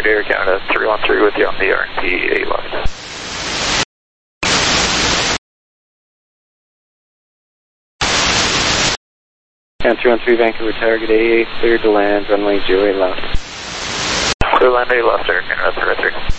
Tower Air Canada 313 with you on the RNT 8 left. And 313 Vancouver Target AA, cleared to land, runway 08 left. Clear land 8 left, Air Canada 313.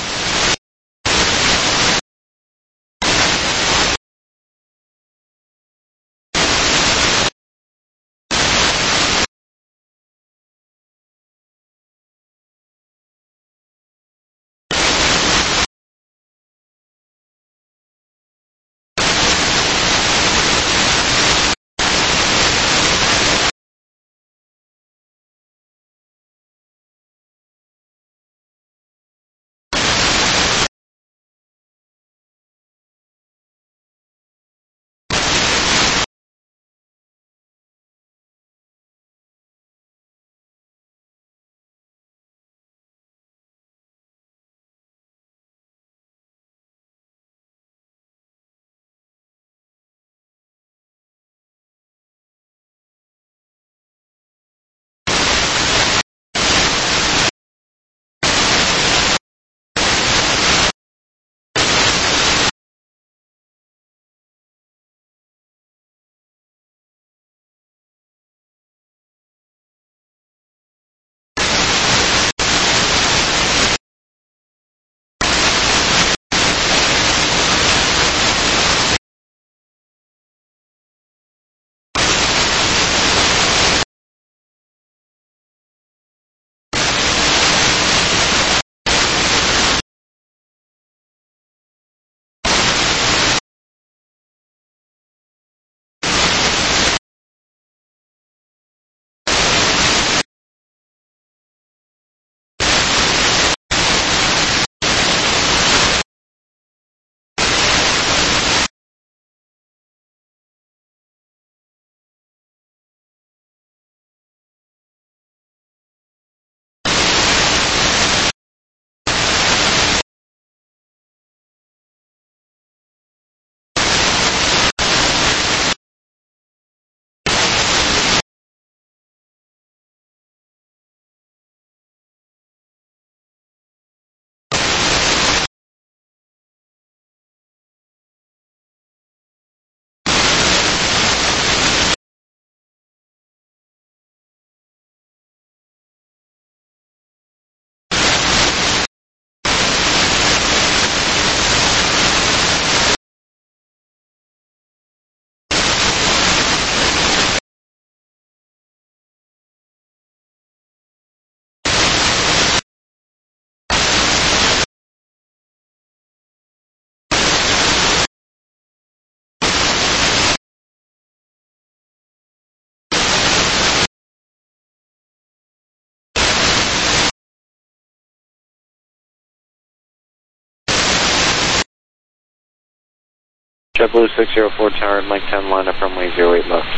JetBlue 604 Tower, Mike 10, line up runway 08 left.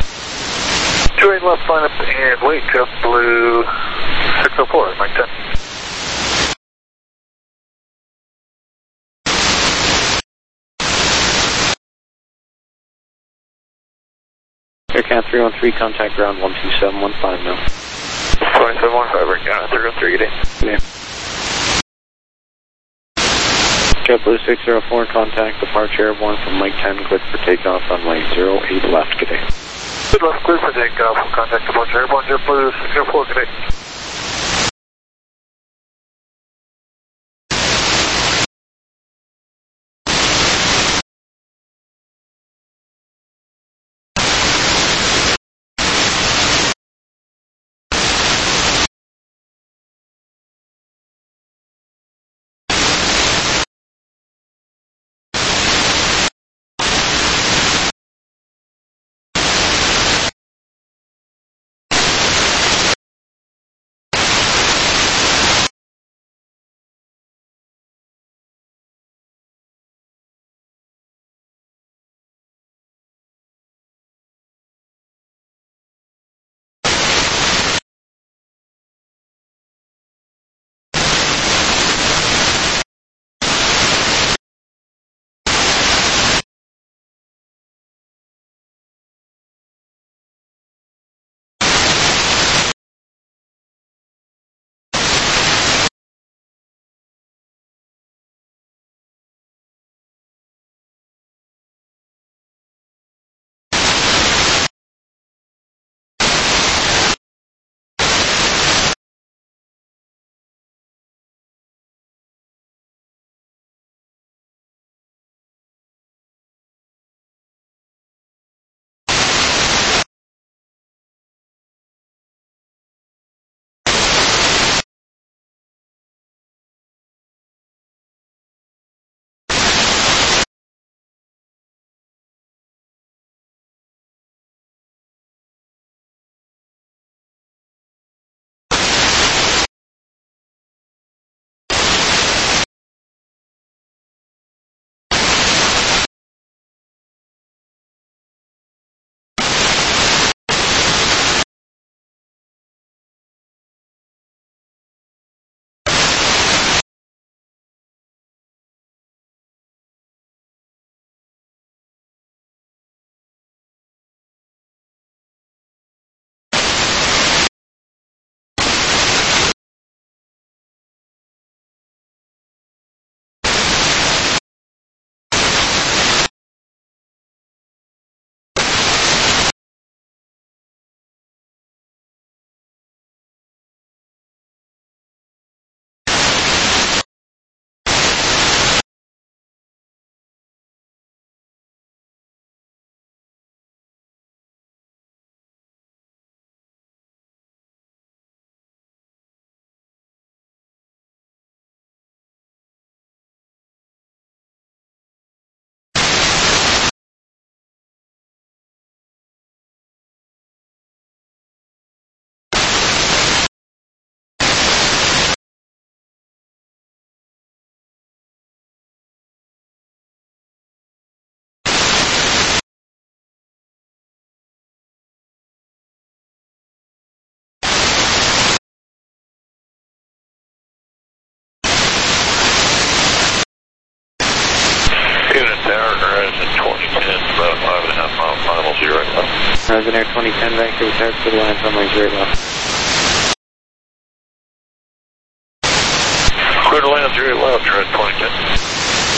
28 left, line up and wait, JetBlue 604, Mike 10. AirCat 313, contact ground 12715 now. 2715, Air Canada 313, good day. Yeah. JetBlue 604, contact departure airborne from Mike 10, cleared for takeoff, runway 08 left, good day. Good left, clear for takeoff, contact departure airborne, JetBlue 604, good day. Horizon Air 2010, Vancouver, Target to the lines on my 0 left. Clear to land 0 left, you're at 2010.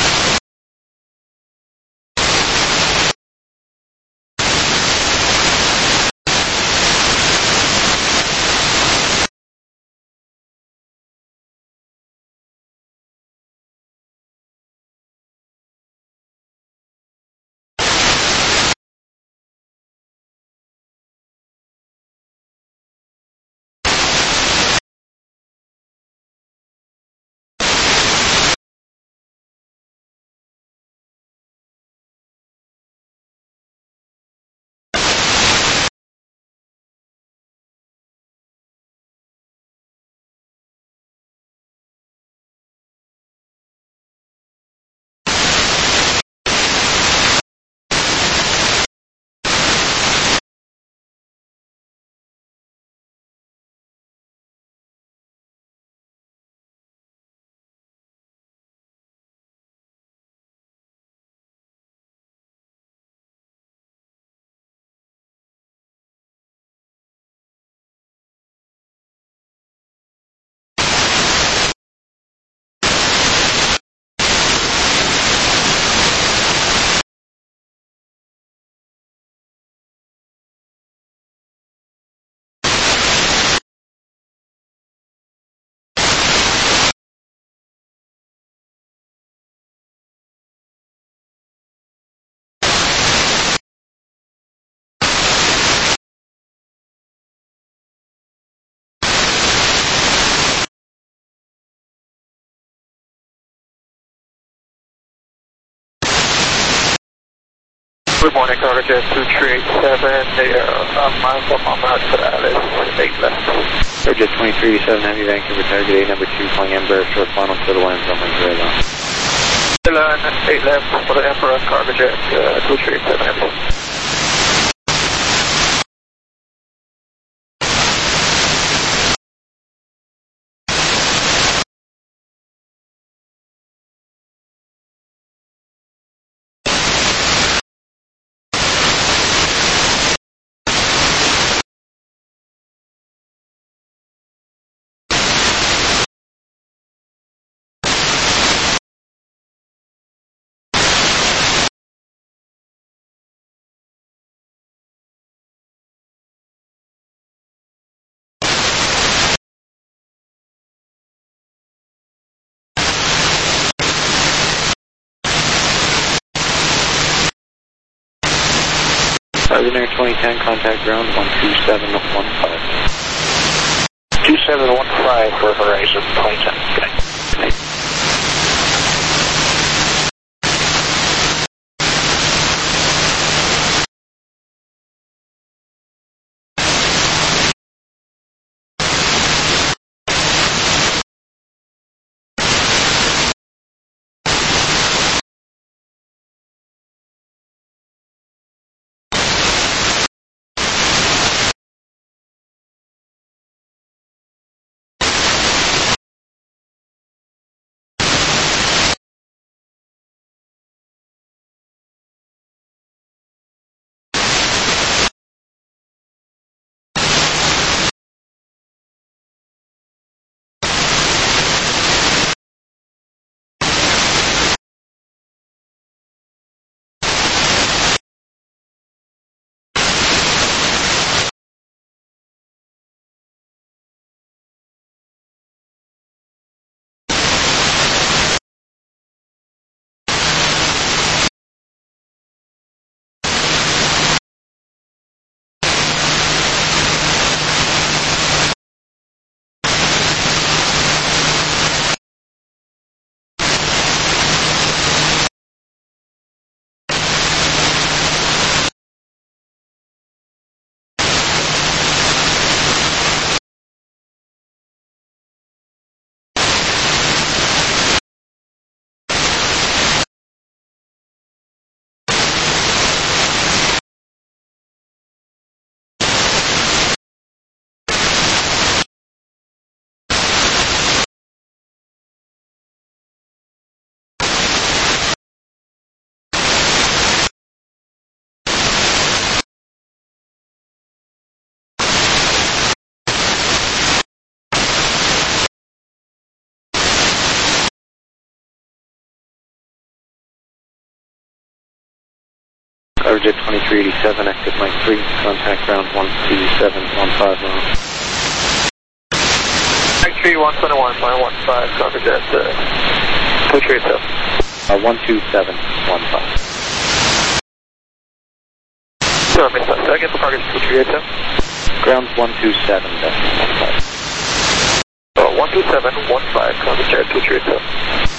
Good morning, Cargo Jet 2387. They are miles up on that for Alice, 8 left. Cargo Jet 2387, Heavy Vancouver, Target A number 2, flying Embraer, short final to the lines on my 0 left. Line 8 left for the Emperor, Cargo Jet 2387 Heavy. Horizon Air 2010, contact ground 12715. 2715 for Horizon 2010. Good night. Georgia 2387, active Mike 3, contact ground 12715 miles. Mike 3, 121, 15, copy that, 2387. 12715. Sorry, missed that. Second, the target is 2387. Ground 127.15. 12715, copy that, 2387.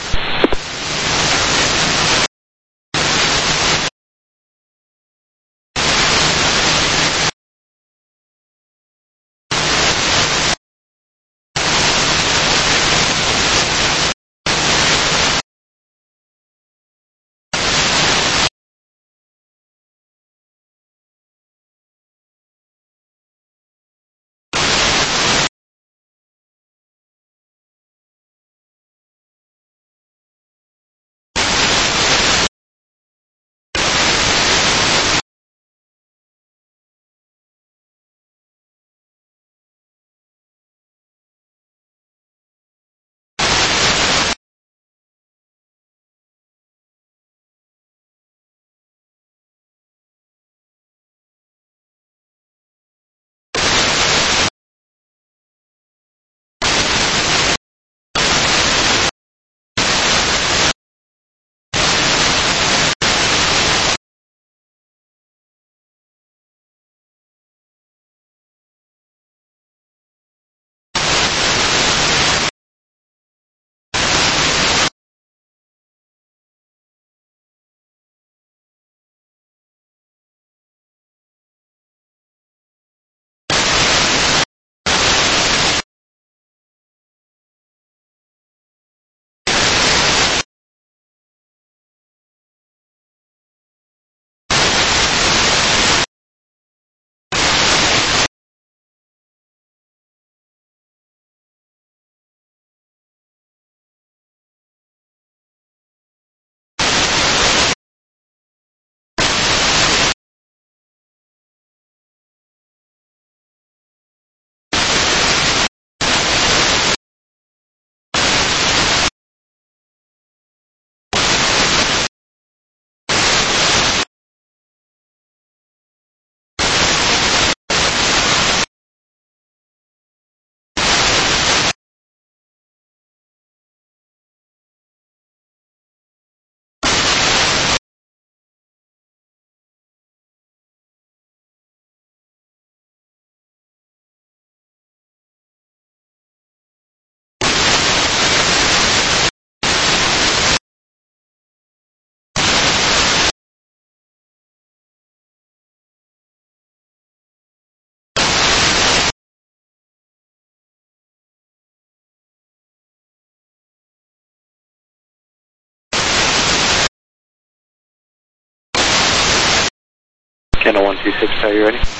Canada 126, are you ready?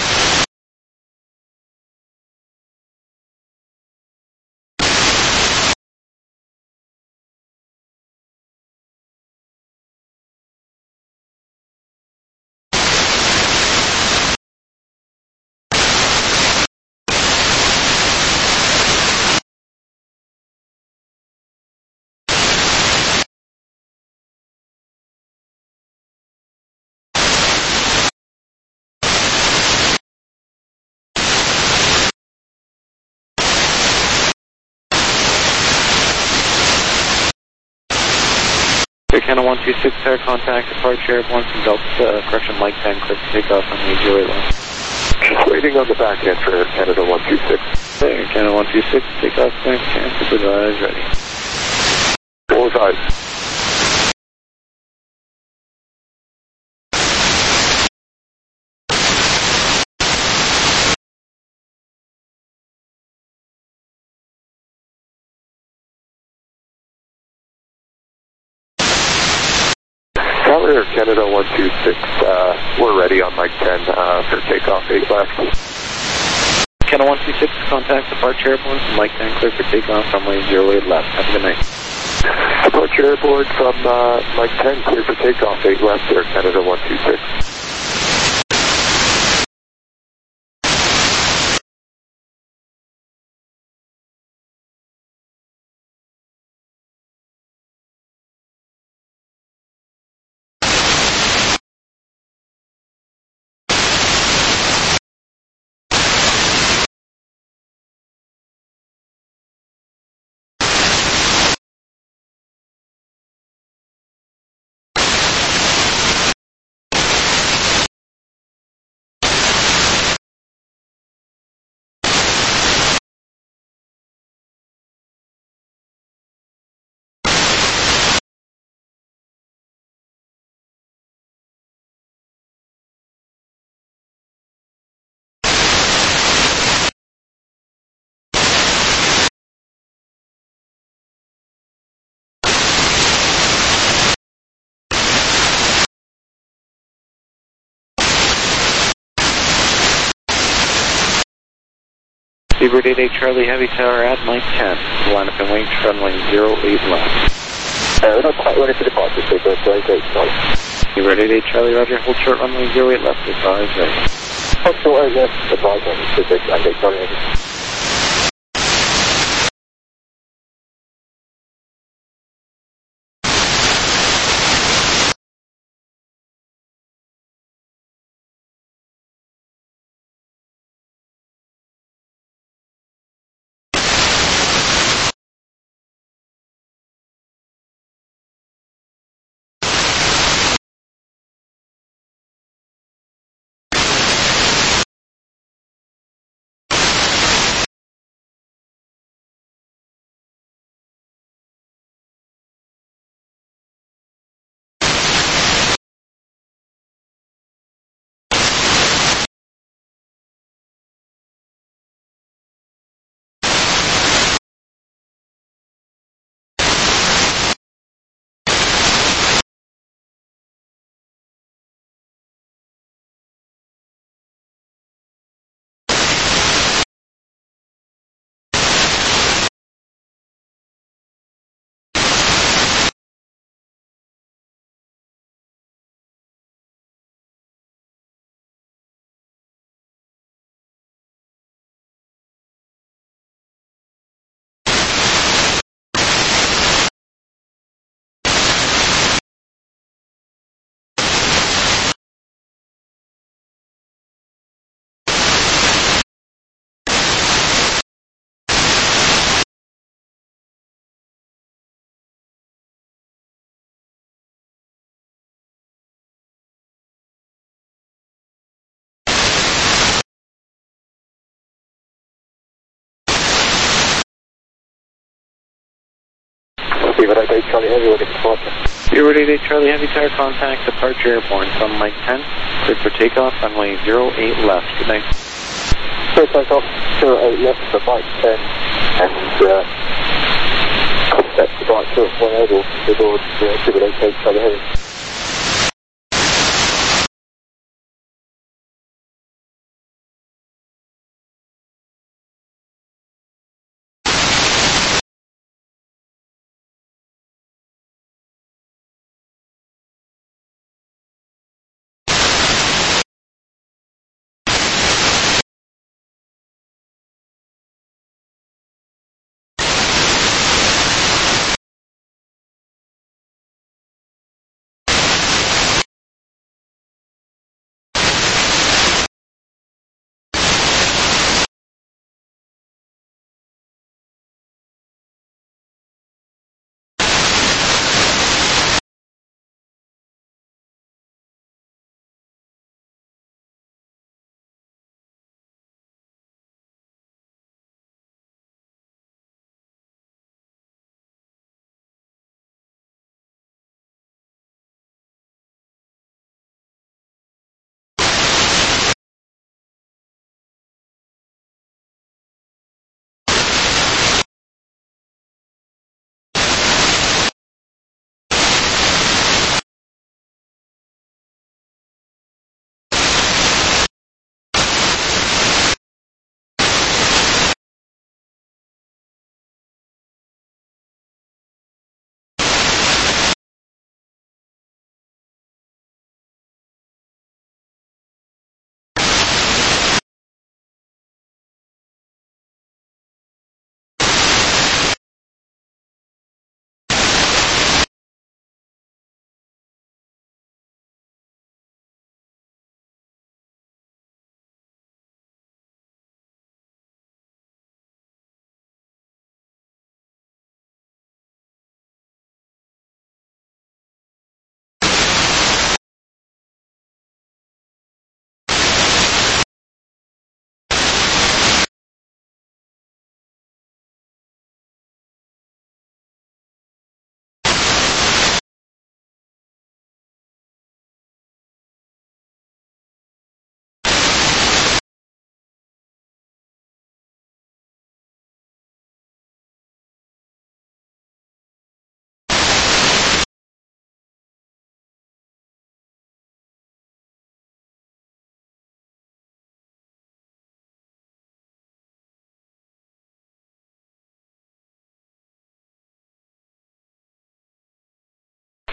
Canada 126, air contact, departure airborne from Delta, correction, Mike 10, clear for takeoff on the 08 line. Just waiting on the back end for Canada 126. Okay, Canada 126, takeoff, clear, supervise, ready. Bullseye. Tower Canada 126, we're ready on Mike 10 for takeoff, 8 left. Canada 126, contact departure airborne from Mike 10, clear for takeoff, runway 08 left. Have a good night. Departure airborne from Mike 10, clear for takeoff, 8 left there, Canada 126. Beaver 88 Charlie Heavy Tower at Mike 10. Line up and wing, runway 08 left. We're not quite ready for departure, so go to 88 Charlie. Beaver 88 Charlie, roger, hold short runway 08 left, advise ready. Hold short, yes, advise on Pacific, 88 Charlie Heavy. Beaver 88 Charlie Heavy, ready for departure. Beaver 88 Charlie Heavy Tower, contact departure airborne from Mike 10. Cleared for takeoff, runway 08 left. Good night. Clear takeoff, 08 left for Mike 10, and contact departure whenever the board, Beaver 88 Charlie Heavy.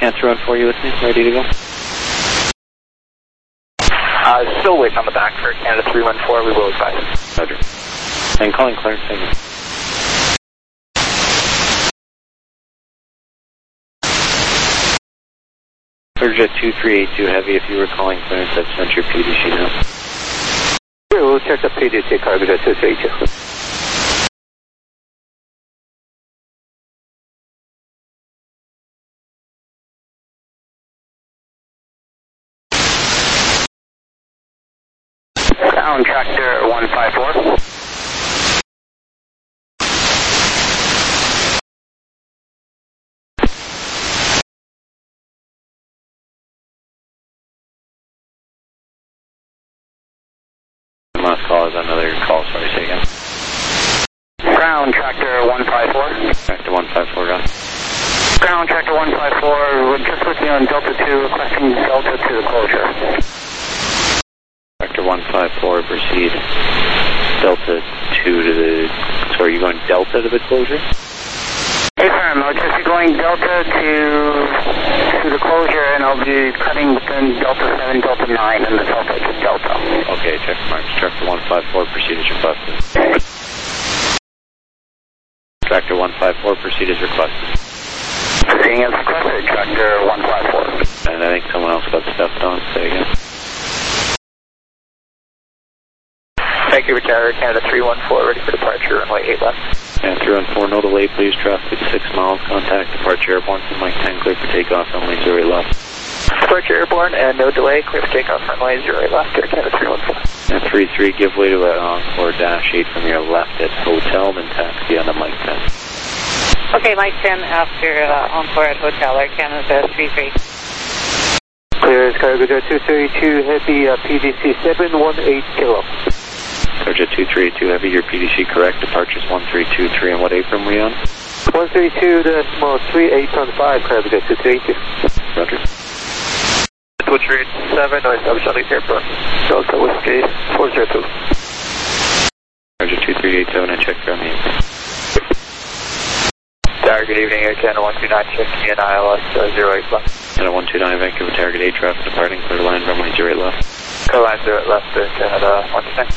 Answer on for you with me, ready to go. Still waiting on the back for Canada 314, we will advise. Roger. And calling Clarence, thank you. Surgejet 2382 Heavy, if you were calling Clarence, I've sent your PDC now. Sure, we'll check the PDC Cargojet 2382. Ground Tractor 154. Last call is another call, sorry, say again. Ground Tractor 154. Tractor 154, gone. Ground Tractor 154, we're just with you on Delta 2, requesting Delta to the closure. Tractor 154, proceed. Delta 2 to the... So are you going Delta to the closure? Hey, firm, I'll just be going Delta to the closure, and I'll be cutting between Delta 7, Delta 9, and the Delta to Delta. Okay, check marks. Tractor 154, proceed as requested. Tractor 154, proceed as requested. Proceeding as requested, Tractor 154. And I think someone else got stepped on, say again. Thank you, Retired. Canada 314, ready for departure, runway 8 left. And 314, no delay, please. Traffic 6 miles. Contact departure airborne from Mike 10, clear for takeoff, runway 08 left. Departure airborne and no delay, clear for takeoff, runway 08 left, Canada 314. And 33, give way to Encore Dash 8 from your left at Hotel, then taxi on the Mike 10. Okay, Mike 10 after Encore at Hotel, Air Canada 33. Clear as Cargojet 232, Heavy PDC 718 kilo. Cargojet 232 Heavy, your PDC correct. Departures 1323, and what apron we on? 132.3815, Cargojet 232. Roger. 237, noise of Charlie Airport. Delta Whiskey 402. Cargojet 2387, I checked around the apron. Tower, good evening, Air Canada 129, checking in ILS 08 left. Canada 129, Vancouver, target 8 traffic departing, clear line, runway 08 left. Clear line 08 left, Air Canada 129.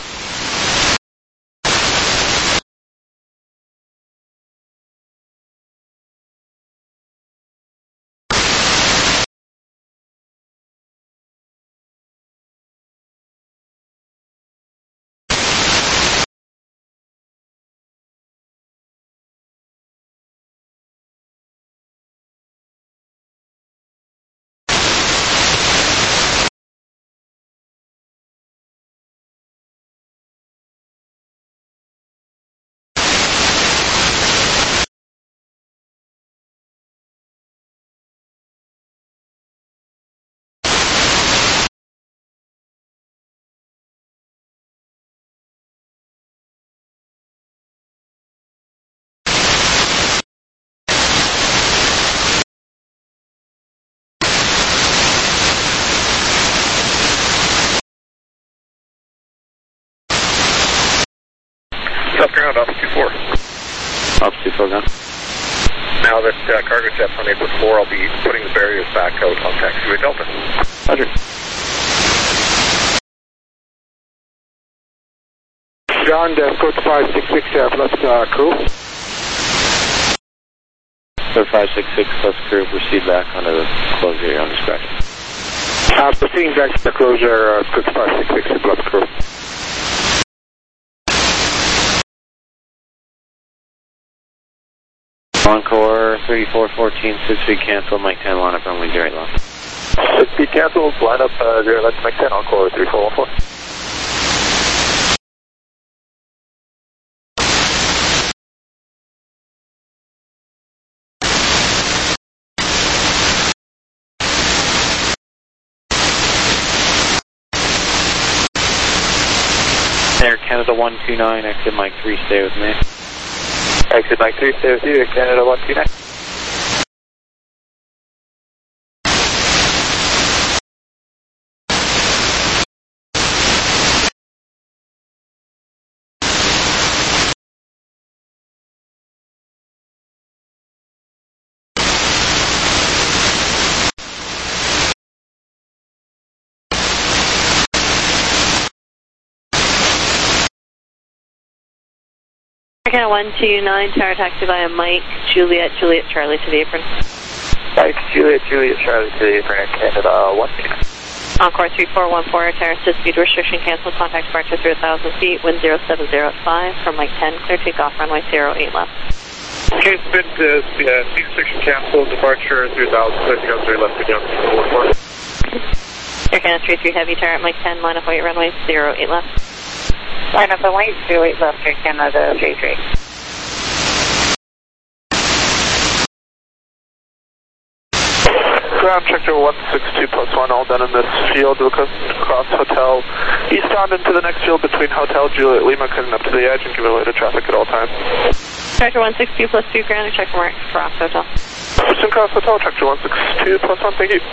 South ground, Office 24. Office 24, gone. Now that Cargojet's on 8-4, I'll be putting the barriers back out on taxiway Delta. Roger. John, code 566 plus crew. Clear 566 plus crew, proceed back onto the closure here on discretion. Proceeding back to the closure, code 566 plus crew. Encore 3414, 6 feet cancel, Mike 10, line up runway 08 left. 6 feet canceled, line up 0 left, Mike 10, Encore 3414. Air Canada 129, exit Mike 3, stay with me. Exit Mike 3, stay with you, Air Canada 129. Canada 129, tower taxi via Mike, Juliet, Charlie to the apron. Mike, Juliet, Charlie to the apron, Canada 1. Encore 3414, tower assist speed restriction cancel, contact departure through 1,000 feet, wind 070 at 5, from Mike 10, clear takeoff, runway 08 left. Okay, speed restriction cancel, departure through 1,000 feet, takeoff 3 left, again, 14. Air Canada 33 Heavy, tower at Mike 10, line up weight, runway 08 left. Line up and wait, 08 left, Air Canada 33. Ground checker 162+1, all done in this field. We'll cross Hotel eastbound into the next field between Hotel Juliet Lima, cutting up to the edge and give away to traffic at all times. Tractor 162+2, ground check mark, cross Hotel. Houston Cross Hotel, Tractor 162+1, thank you.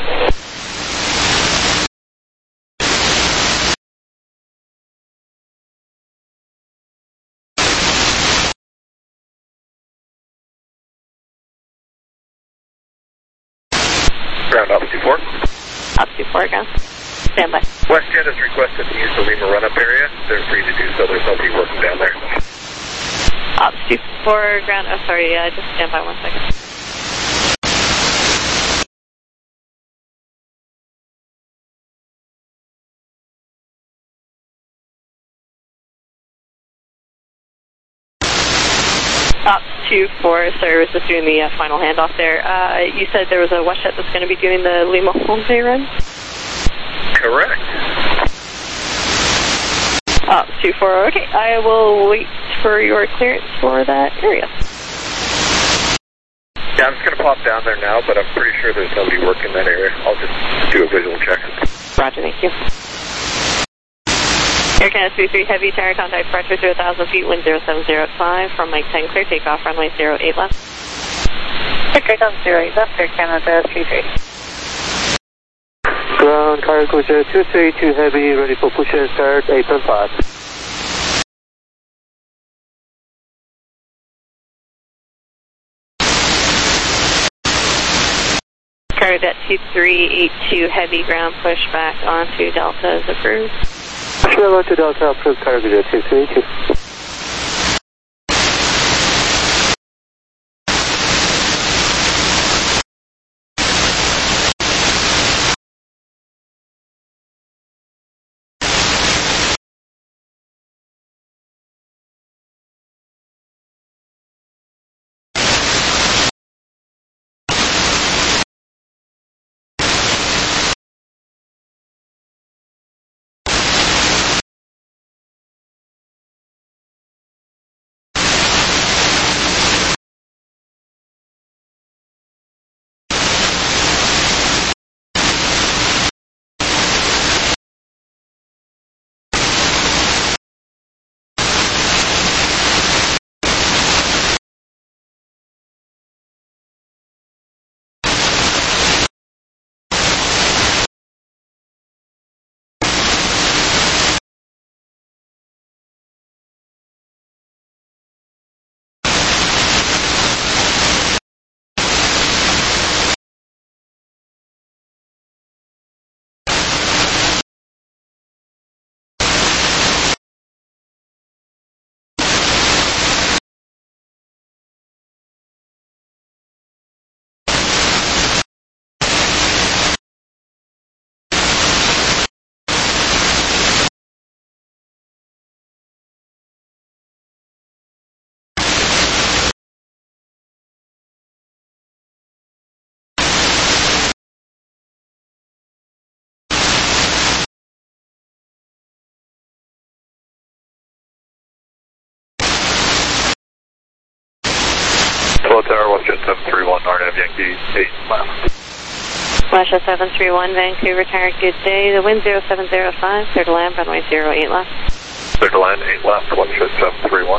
Ground Altitude 4. Altitude 4, ground. Stand by. WestJet has requested to use the Lima run-up area. They're free to do so. There's nobody working down there. Altitude 4, ground. Oh, sorry, just stand by 1 second. Altitude 4, sorry, was just doing the final handoff there. You said there was a WestJet that's going to be doing the Lima Homestay run? Correct. Altitude 4, okay. I will wait for your clearance for that area. Yeah, I'm just going to pop down there now, but I'm pretty sure there's nobody working that area. I'll just do a visual check. Roger, thank you. Air Canada 33 Heavy, tower contact departure through 1,000 feet, wind 070 at 5, from Mike 10, clear takeoff, runway 08 left. Clear takeoff 08 left, Air Canada 33. Ground cargo jet 232 Heavy, ready for push and start, apron 5. Cargo jet 2382 Heavy, ground push back onto Delta is approved. Sure, to Delta, approved cargo jet 232. Hello Tower, WestJet 731, RNAV Yankee 8 left. WestJet 731, Vancouver Tower, good day. The wind 0705, clear to land, runway 08 left. Clear to land 8 left, WestJet 731.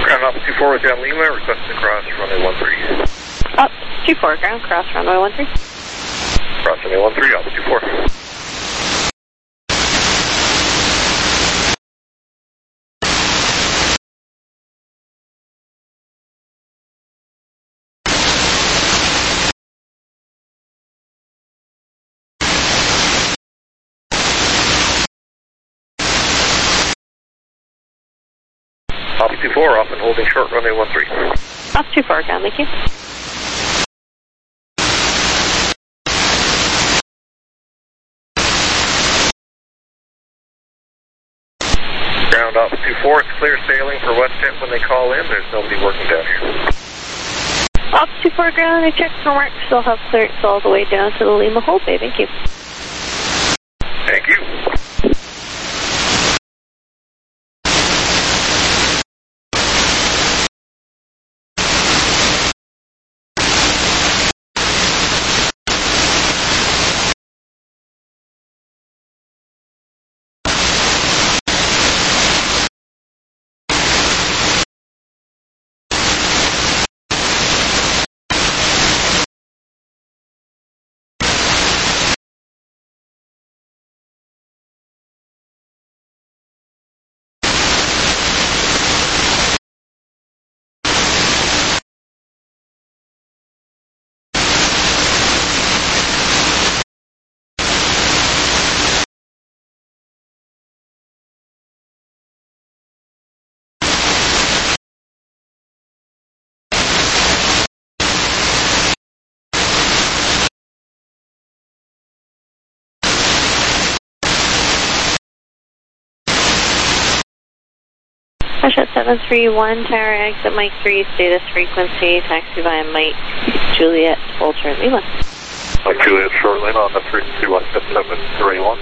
Ground Office 24 with Jan Lima, requesting cross runway 13. Up 24, ground, cross runway 13. Cross runway 13, Office 24. Office 24, off and holding short runway 13. Up 24, ground, thank you. Ground Office 24, it's clear sailing for WestJet when they call in. There's nobody working down here. Up 24, ground, I checked for marks. Still have clearance all the way down to the Lima Hull Bay. Thank you. Thank you. WestJet 731, tower exit Mike 3, status frequency, taxi via Mike Juliet, Ultra Lima. Mike Juliet, short Lima on the frequency 15731.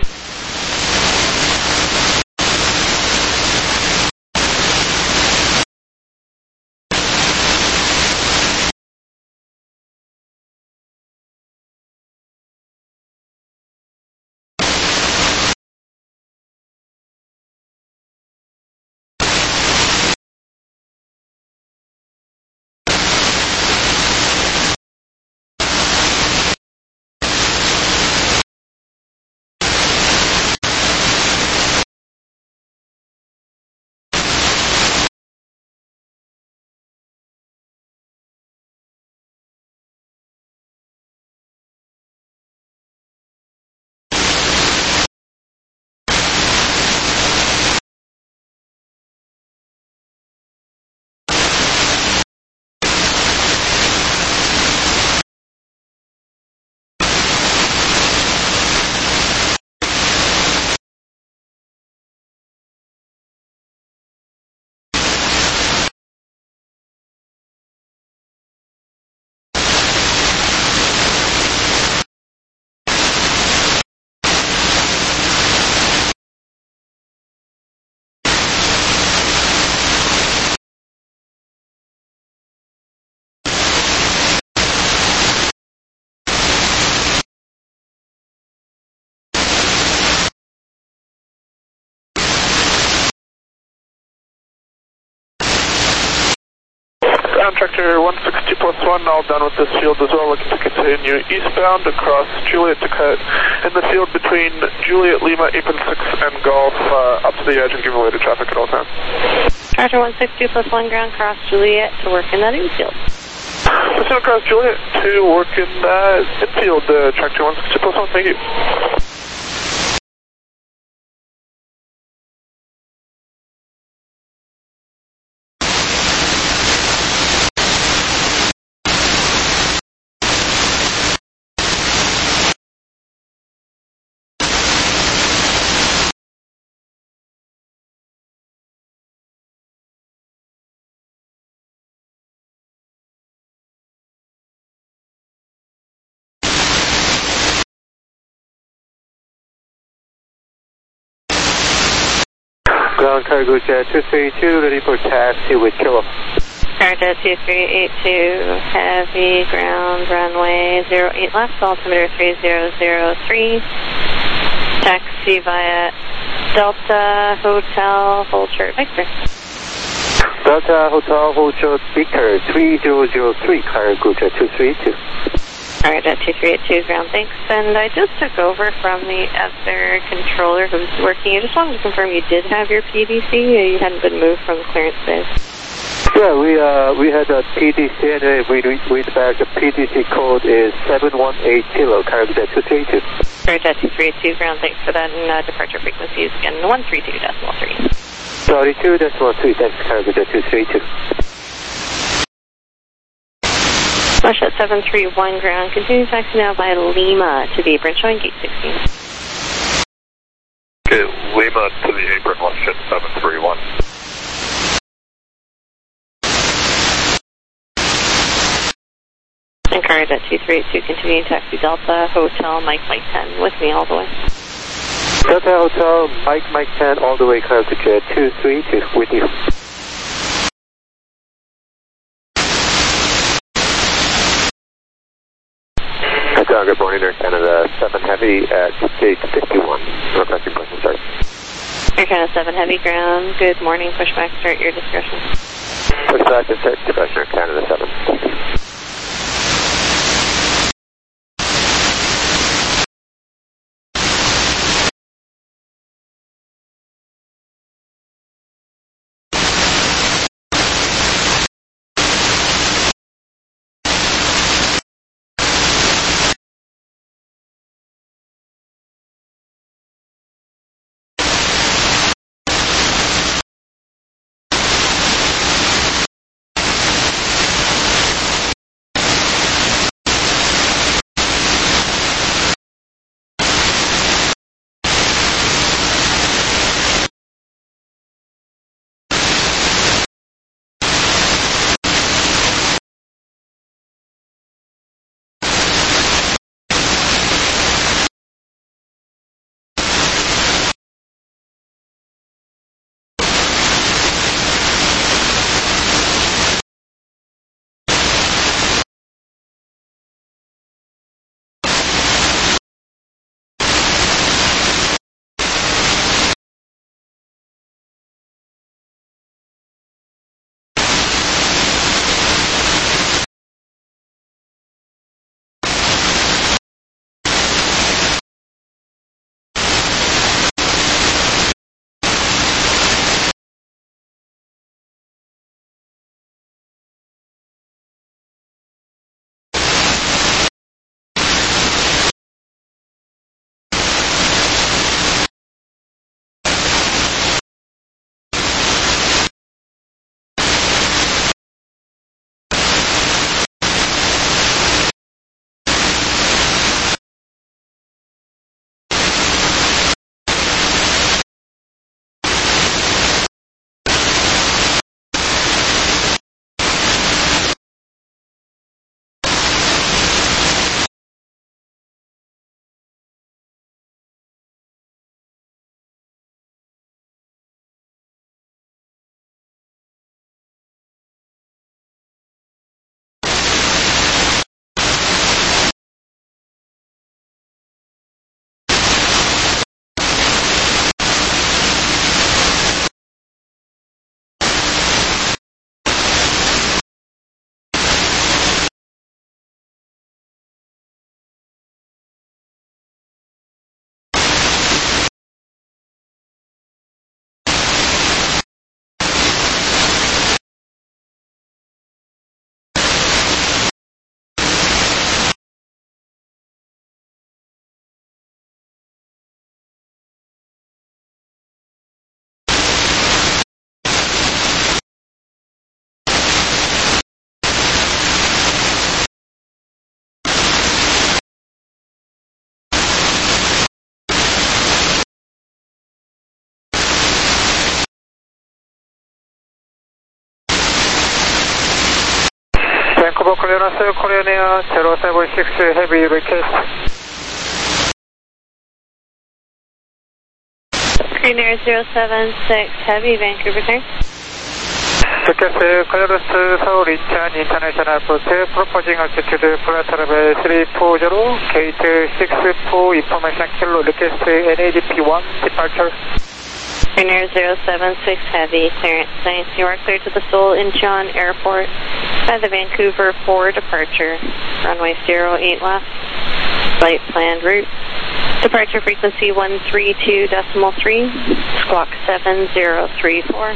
Contractor 160 plus 1, all done with this field as well, looking to continue eastbound across Juliet to cut in the field between Juliet, Lima, Apron 6, and Golf up to the edge and give away to traffic at all times. Roger 160 plus 1, ground, cross Juliet to work in that infield. Pursuit across Juliet to work in that infield, tractor 160 plus 1, thank you. Ground cargo jet 232, ready for taxi with kilo. Cargo 2382, heavy ground, runway 08 left, altimeter 3003. Taxi via Delta Hotel, hold short Victor. Delta Hotel Hotel Victor 3003, cargo jet 232. Alright, at 2382, ground, thanks. And I just took over from the other controller who was working. I just wanted to confirm you did have your PDC, you hadn't been moved from clearance base. Yeah, we had a PDC and we read back the PDC code is 718 kilo, cargo jet 232. Alright, at 2382, ground, thanks for that. And departure frequency is again 132.3. 32.3, thanks, cargo jet 232. Flush at 731 ground. Continue taxi now by Lima to the apron, showing gate 16. Okay, Lima to the apron, watch at 731. Encourage at 2382, continue taxi Delta Hotel Mike 10 with me all the way. Delta Hotel Mike 10 all the way, cargo jet 232 with you. Good morning, Air Canada 7 Heavy at gate 51. Requesting push and start. Air Canada 7 Heavy ground. Good morning. Pushback start, your discretion. Pushback and start, discretion, Air Canada 7. Vancouver clearance, Korean Air 076 Heavy request. Korean Air 076 Heavy, Vancouver, sir. Request clearance Seoul Incheon International Airport, proposing altitude flight level 340, gate 64, information kilo, request NADP 1, departure. Pioneer 076 Heavy, clearance nice. You are cleared to the Seoul Incheon Airport by the Vancouver 4 departure. Runway 08 left. Flight planned route. Departure frequency 132.3. Squawk 7034.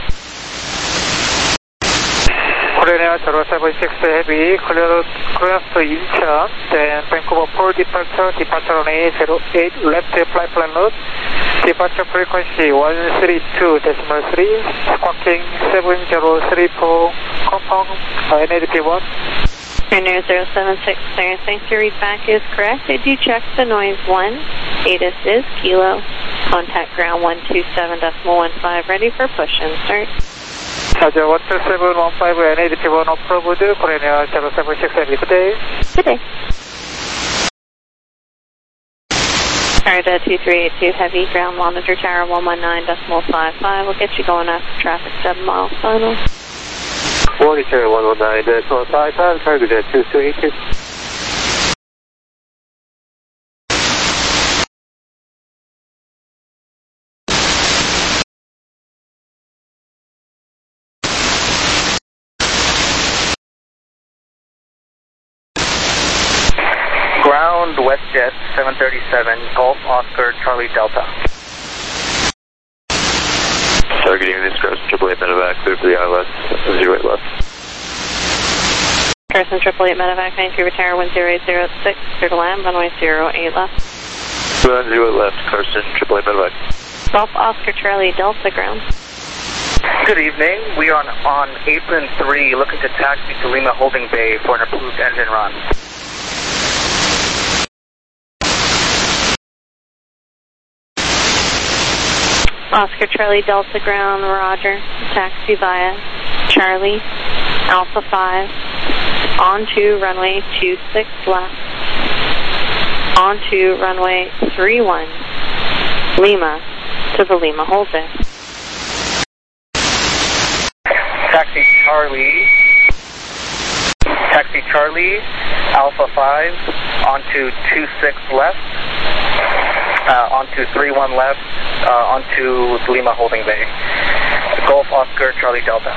Pioneer 076 Heavy, clearance to Incheon, then Vancouver 4 departure, departure on A08 left flight plan route, departure frequency 132.3, squawking 7034, confirm NADP1. Pioneer 076 clearance, thanks. Your read back is correct. I do check the noise 1. ATIS is Kilo. Contact ground 127.15, ready for push and start. Roger, 12715 NADP1 approved, Pioneer 076 Heavy, good day. Good day. Arda 2382 Heavy, ground monitor tower 119.55. We'll get you going after traffic 7 miles final. Monitor 119.55, target 2382. Ground WestJet 737, Golf Oscar Charlie Delta. Targeting this Carson 888 medevac, clear for the ILS, 08 left. Carson 888 medevac, Vancouver Tower 10806, clear to land, runway 08 left. 08 left, Carson 888 medevac. Golf Oscar Charlie Delta ground. Good evening. We are on apron 3, looking to taxi to Lima Holding Bay for an approved engine run. Oscar Charlie Delta ground, roger. Taxi via Charlie Alpha 5 onto runway 26 left, onto runway 31 Lima to the Lima Holding. Taxi Charlie Alpha 5 onto 26 left, onto 31 left, onto Lima Holding Bay. Golf Oscar Charlie Delta.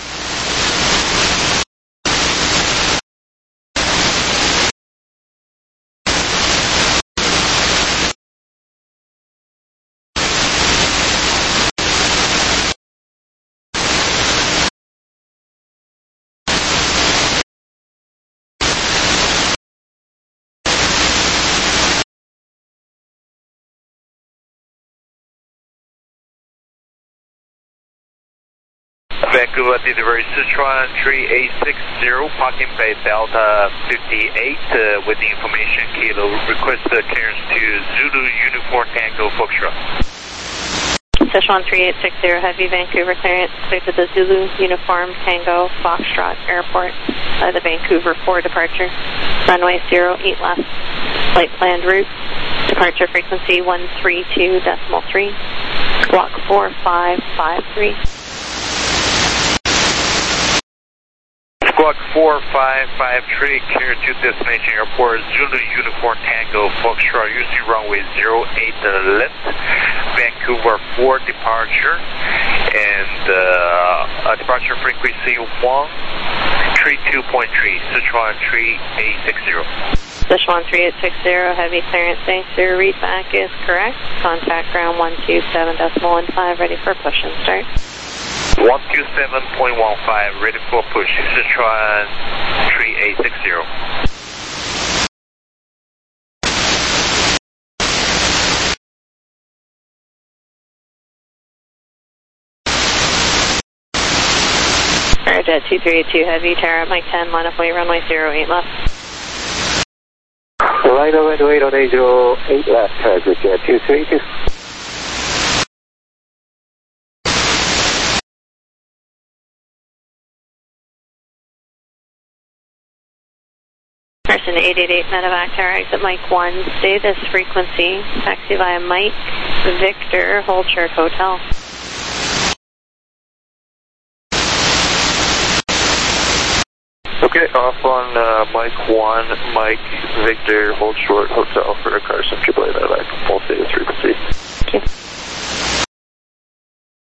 Vancouver, delivery Sichuan 3860, parking bay Delta 58, with the information Kilo, request clearance to Zulu Uniform Tango Foxtrot. Sichuan 3860 Heavy, Vancouver clearance, clear to the Zulu Uniform Tango Foxtrot Airport by the Vancouver 4 departure. Runway 08 left. Flight planned route. Departure frequency 132.3. Squawk 4553. Squawk 4553, clear to destination airport, Zulu Uniform Tango Foxtrot, using runway 08 left, Vancouver 4 departure, and departure frequency 132.3, Sichuan 3860. Sichuan 3860, Heavy clearance, thanks. Your read back is correct. Contact ground 127.15, ready for push and start. 127.15, ready for push, Sichuan 3860. Airjet 2382 Heavy, Tower Mike 10, line up weight, runway 08 left. Line up weight on 808 left, target 232. Person 888 medevac tower, exit Mike 1, stay this frequency, taxi via Mike Victor, Holchurch Hotel. Okay, off on Mike 1, Mike Victor, hold short, hotel for Carson 888 medevac, full status frequency. Thank you.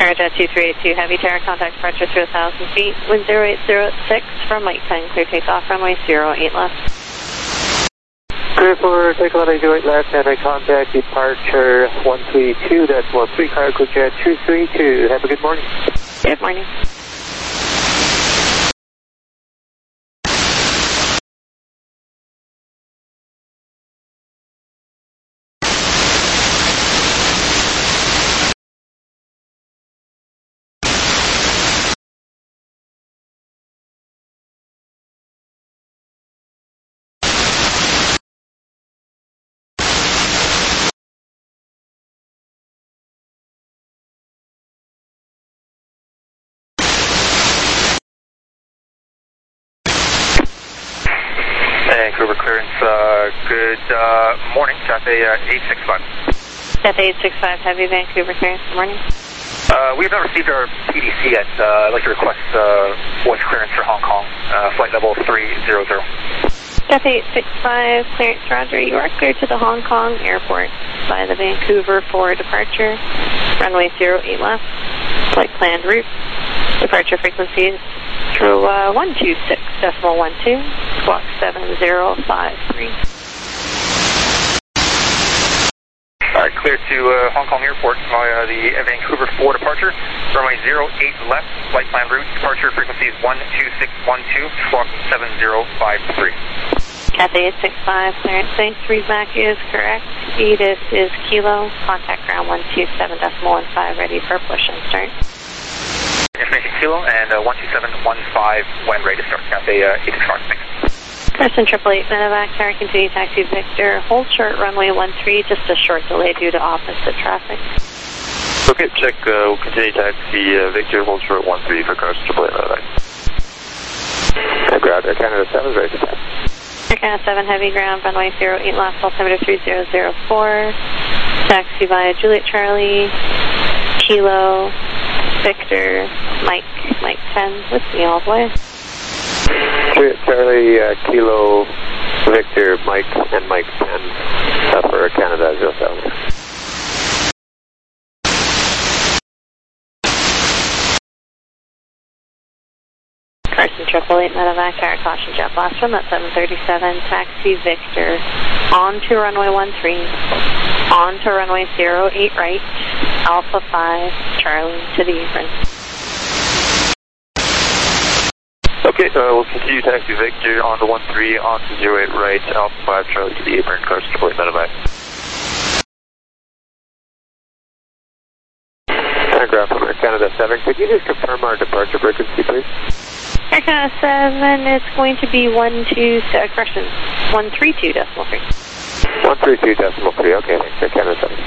Aerojet 2382 Heavy, tower contact departure through 1,000 feet, wind 0806 from Mike 10, clear takeoff, runway 08 left. Clear for takeoff on 08 left, and I contact departure 132.3, cargo jet 232. Have a good morning. Good morning. Vancouver clearance, good morning, Cathay 865. Cathay 865 Heavy, Vancouver clearance, good morning. We have not received our PDC yet. I'd like to request voice clearance for Hong Kong, flight level 300. Cathay 865, clearance Roger, you are cleared to the Hong Kong airport by the Vancouver for departure, runway 08 left, flight planned route, departure frequencies through 126.12, squawk 7053. Clear to Hong Kong Airport via the Vancouver for departure, runway 08 left, flight plan route, departure frequencies 12612, squawk 7053. Cathay 865, clearance thanks, readback is correct, Edith is kilo, contact ground 127.15, ready for push and start. Information kilo and 12715 when ready to start, Cathay 865, thanks. Person 888 Medevac, tower continue taxi Victor, hold short runway 13, just a short delay due to opposite traffic. Okay, check, we'll continue taxi Victor, hold short 13 for cars 888 Medevac. Ground Air Canada 7 ready to pass. Air Canada 7 heavy ground, runway 08 left, altimeter 3004, taxi via Juliet Charlie, Kilo, Victor, Mike 10, with me all the way. Charlie, Kilo, Victor, Mike, and Mike 10 for Canada 07. Carson 888 Medevac, tower caution jet blast from that 737, taxi Victor, on to runway 13, on to runway 08 right, Alpha 5, Charlie to the apron. Okay, we'll continue taxi Victor on to 13, on to 08 right, Alpha 5, Charlie to the apron, cars 888 Medevac. Paragraph from Air Canada 7, could you just confirm our departure frequency, please? Air Canada 7, it's going to be 132.3. 132.3, okay, thanks, Air Canada 7.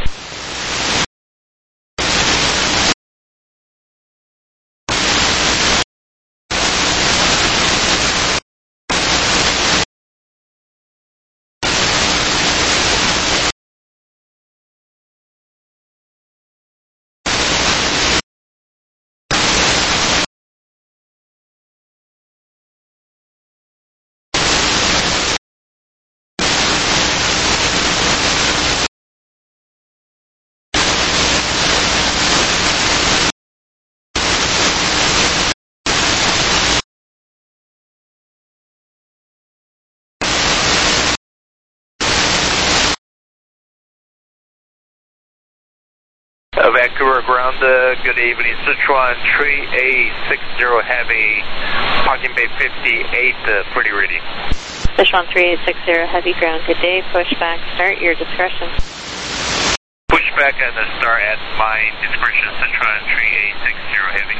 Vancouver ground, good evening. Sichuan 3860 Heavy, parking bay 58, pretty ready. Sichuan 3860 Heavy ground, good day, pushback, start, your discretion. Pushback and the start at my discretion, Sichuan 3860 Heavy.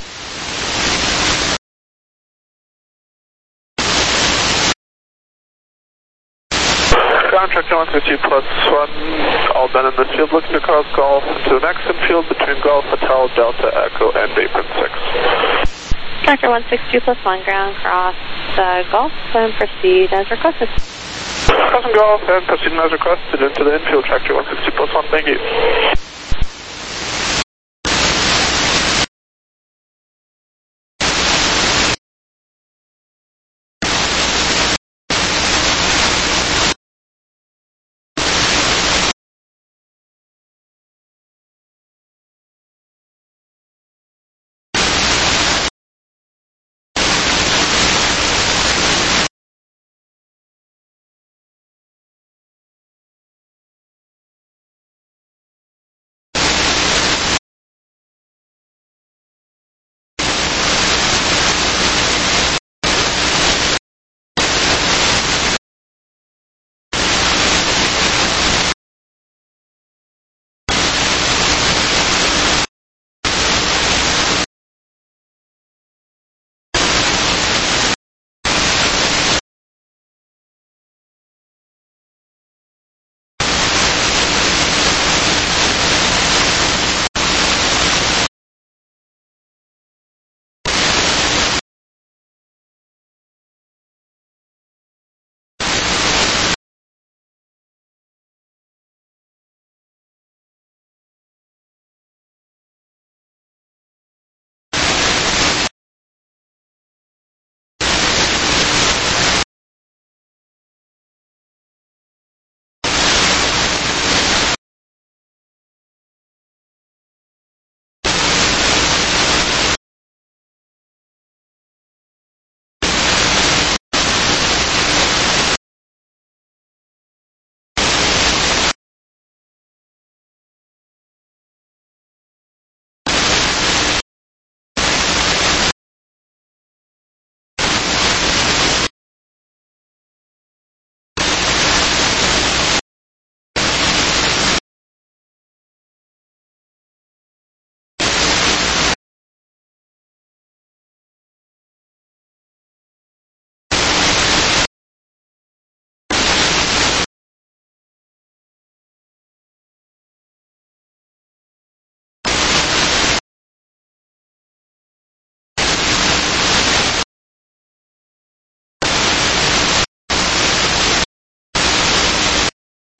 Contract 152 plus 1, all done in this field, looking to cross Golf into the next infield between Golf, Hotel, Delta, Echo, and Apron 6. Contract 162 plus 1, ground, cross Golf, and proceed as requested. Crossing Golf and proceeding as requested into the infield, Tractor 162 plus 1, thank you.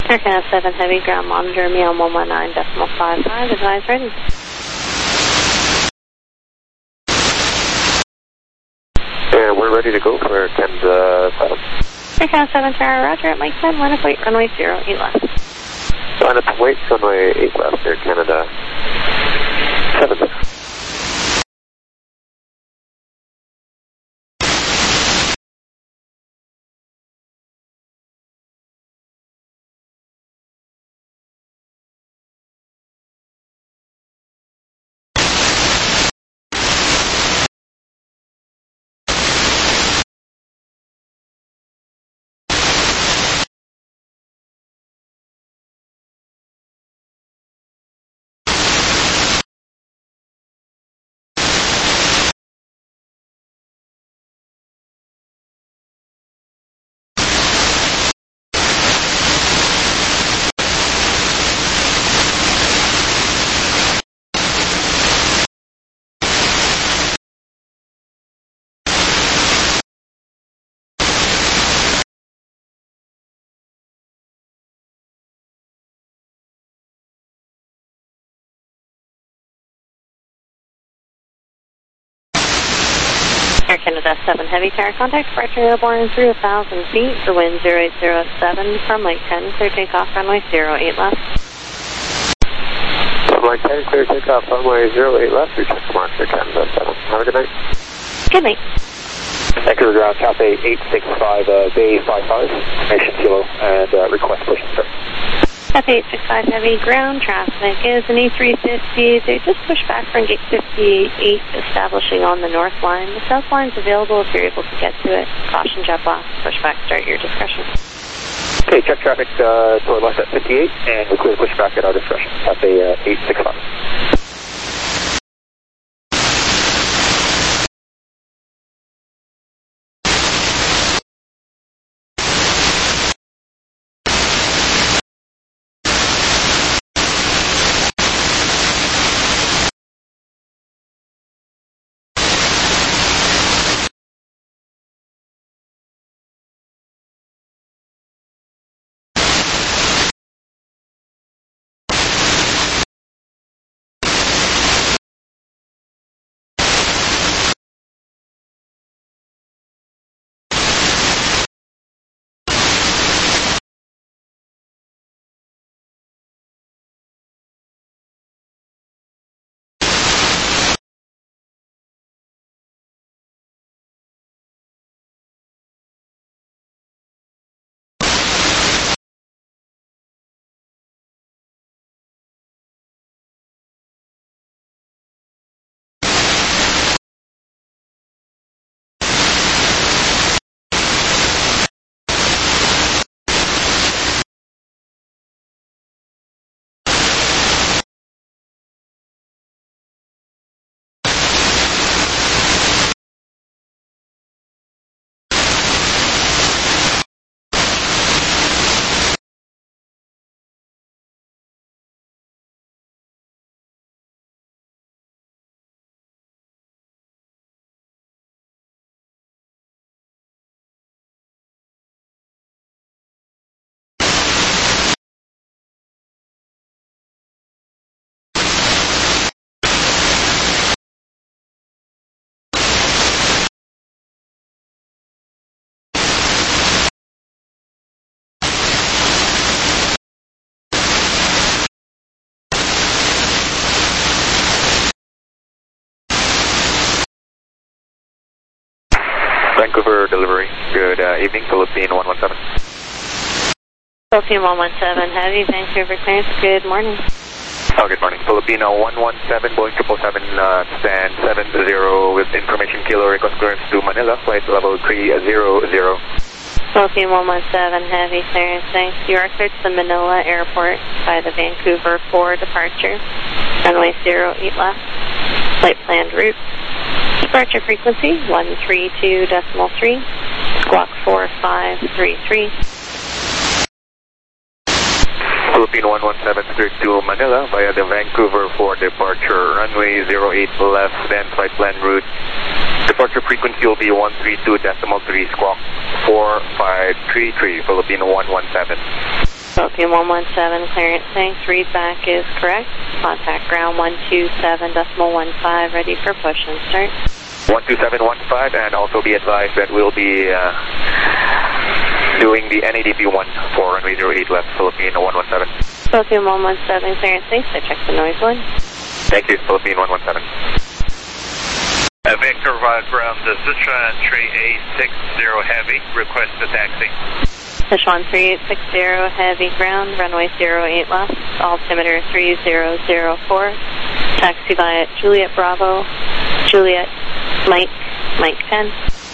Air Canada 7 Heavy, ground monitor, me on 119.55, advise ready. And we're ready to go for Canada 7. Air Canada 7 Tower, roger, at Mike 10, line up weight, runway 08 left. Line up weight, runway 8 left, Air Canada 7. Air Canada 7 Heavy, tower contact, departure airborne through 1,000 feet, the wind 0807 from Lake 10, clear takeoff, runway 08 left. From Lake 10, clear takeoff, runway 08 left, recheck mark for Canada 7. Have a good night. Good night. Vancouver ground, Cathay 865, Bay 55, information kilo, and request push and start. Cathay 865 Heavy, ground traffic is an E350. They just pushed back from gate 58, establishing on the north line. The south line is available if you're able to get to it. Caution jet blast, push back, start your discretion. Okay, check traffic toward left at 58, and we clear push back at our discretion. Cathay 865. Vancouver delivery. Good evening, Philippine 117. Philippine 117 Heavy, Vancouver clearance, good morning. Oh, good morning. Filipino 117, Boeing 777, stand 70 with information kilo, request clearance to Manila, flight level 300. Philippine 117 Heavy, clearance, thanks. You are cleared to the Manila Airport by the Vancouver 4 departure, runway 08 left, flight planned route. Departure frequency 132.3, squawk 4533. Philippine 117 cleared to Manila via the Vancouver 4 departure, runway 08 left, then flight plan route. Departure frequency will be 132.3, squawk 4533, Philippine 117. Philippine 117, clearance, thanks. Read back is correct. Contact ground 127.15, ready for push and start. 12715, and also be advised that we'll be doing the NADP-1 for runway 08 left, Philippine 117. Philippine 117, clearance, thanks. I checked the noise one. Thank you, Philippine 117. Vancouver ground, Sichuan 3860 heavy, request a taxi. Sichuan 3860 heavy ground, runway 08 left, altimeter 3004. Taxi via Juliet Bravo, Juliet Mike 10.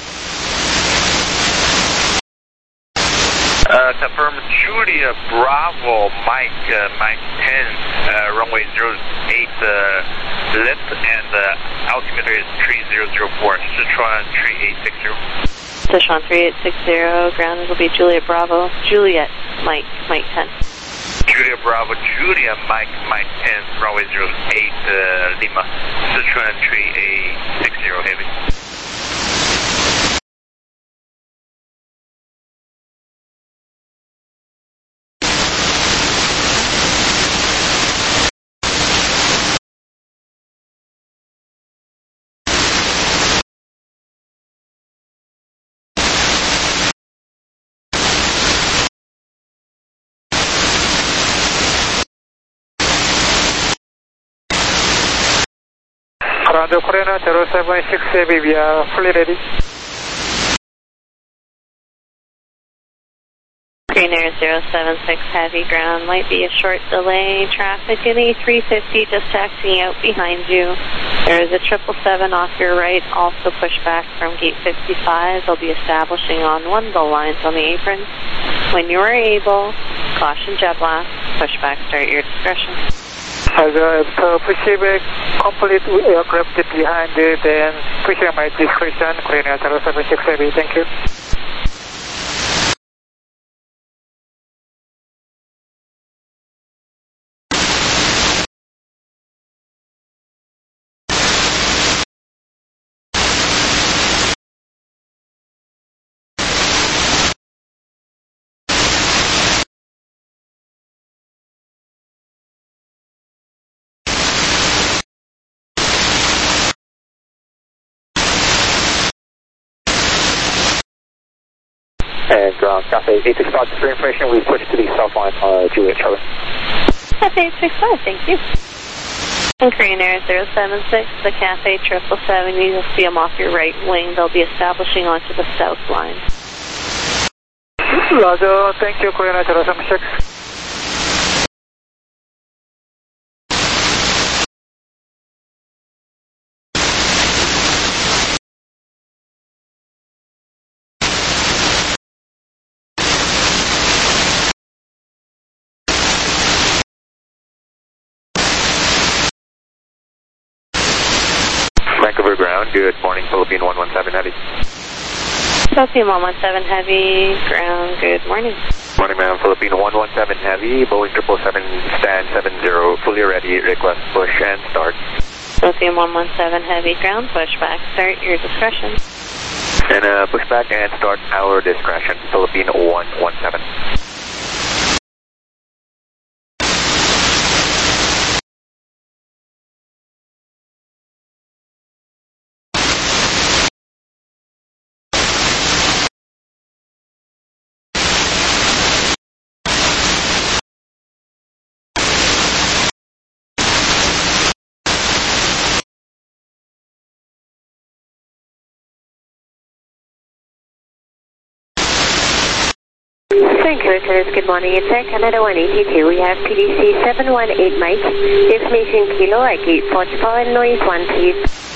Confirm Julia Bravo Mike 10, runway 08 left, and altimeter is 3004, Sichuan 3860. Sichuan 3860, ground will be Juliet Bravo, Juliet Mike 10. Julia Bravo, Julia Mike 10, runway 08 Lima, Sichuan 3860 heavy. Ground Korean 076 Heavy, we are fully ready. Green Air 076 heavy ground, might be a short delay. Traffic in A350 just taxiing out behind you. There is a 777 off your right, also push back from gate 55. They'll be establishing on one of the lines on the apron. When you are able, caution jet blast, push back, start your discretion. Pushback complete aircraft behind it, then pushing my discretion, Korean 076 Heavy, thank you. And ground, Cafe 865, for information, we push to the south line, Juliet Charlie. Cafe 865, thank you. And Korean Air 076, the Cafe 777, you'll see them off your right wing. They'll be establishing onto the south line. Roger, thank you, Korean 076. Vancouver ground, good morning, Philippine 117 heavy. Philippine 117 heavy, ground, good morning. Morning, ma'am, Philippine 117 heavy, Boeing 777, stand 70, fully ready, request push and start. Philippine 117 heavy, ground, push back, start your discretion. And push back and start our discretion, Philippine 117. St. Louis, good morning. It's Air Canada 182. We have PDC 718 Mike. Information Kilo at gate 44 and noise 1, please.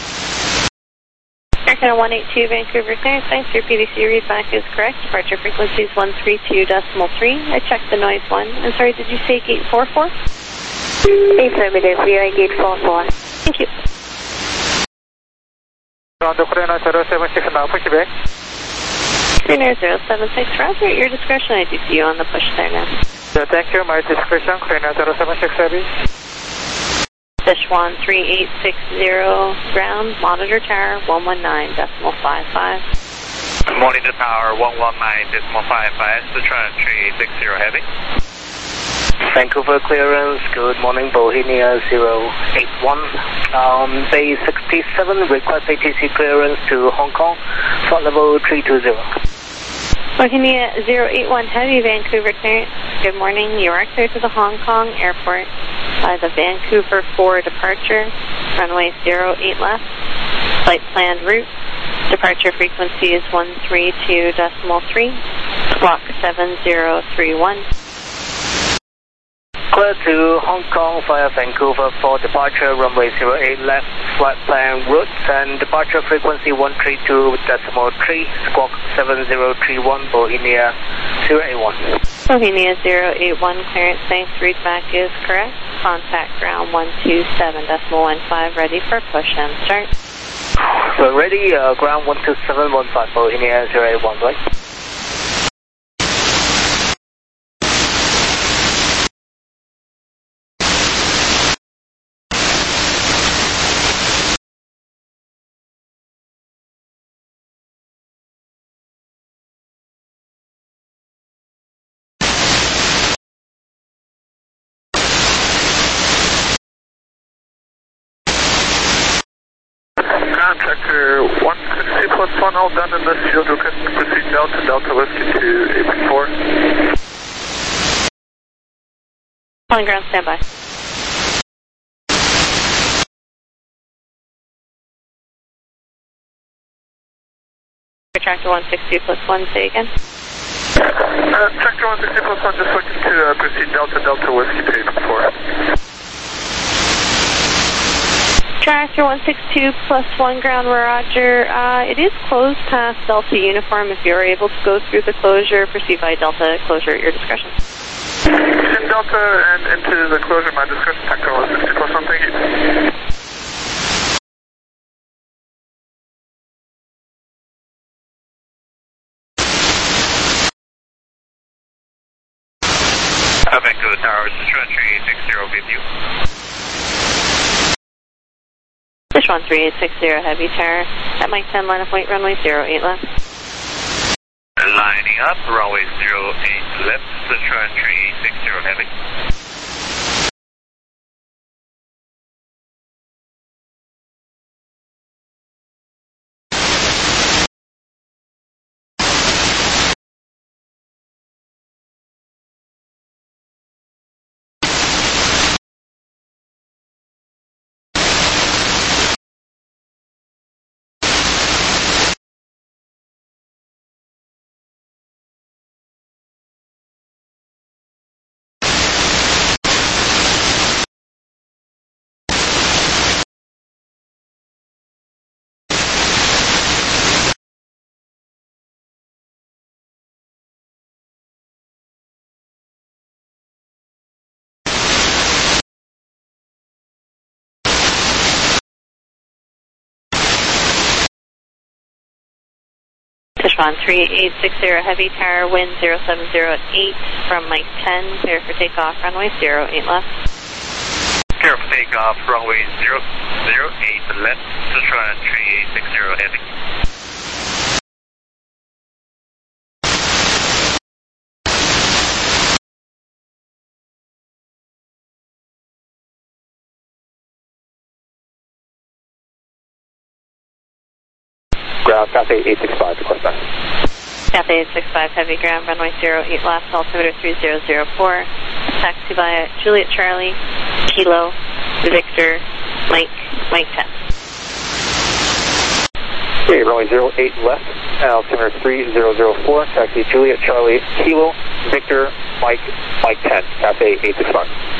Air Canada 182, Vancouver clearance. Thanks. Your PDC readback is correct. Departure frequency is 132.3. I checked the noise one. I'm sorry, did you say gate 44? Affirmative. We are at gate 44. Thank you. Ground Korean 076, now push back. Green Air 076, Roger, at your discretion. I do see you on the push there now. Thank you, my discretion, Korean 076 Heavy. Sichuan 3860, ground, monitor tower 119.55. Good morning to power 119.55, Sichuan 3860 heavy. Vancouver clearance, good morning, Bohemia 081. Bay 67, request ATC clearance to Hong Kong, flight level 320. Bohemia 081 Heavy, Vancouver clearance. Good morning, you are clear to the Hong Kong airport by the Vancouver 4 departure, runway 08 left, flight planned route, departure frequency is 132.3, squawk 7031. Clear to Hong Kong via Vancouver for departure, runway 08 left, flight plan route, and departure frequency 132.3, squawk 7031, Bohemia 081. Bohemia 081, clearance, thanks, readback is correct. Contact ground 127.15, ready for push and start. So ready, ground 127.15, Bohemia 081, right? Contractor 160 plus 1, all done in this field. We can proceed Delta, Delta Whiskey to 8.4. Calling ground, standby. Tractor 160 plus 1, say again. Tractor 160 plus 1, just looking to proceed Delta, Delta Whiskey to 8.4. Tractor 162 plus 1, ground, Roger. It is closed past Delta Uniform. If you're able to go through the closure, proceed by Delta closure at your discretion. In Delta and into the closure, my discretion. Tractor 160 plus 1, thank you. Vancouver Tower, Sichuan 3860 with you. Sichuan 3860 Heavy Tower at Mike 10, line of weight, runway 08 left. Lining up, runway 08 left, Sichuan 3860 Heavy. Sichuan 3860 Heavy Tower, wind 0708 from Mike 10, clear for takeoff, runway 08 left. Clear for takeoff, runway 008 left, Sichuan 3860 Heavy. Ground, Cathay 865, request that. Cathay 865 Heavy, ground, runway 08 left, altimeter 3004. Taxi via Juliet Charlie, Kilo, Victor, Mike 10. Okay, runway 08 left, altimeter 3004, taxi Juliet Charlie, Kilo, Victor, Mike 10, Cathay 865.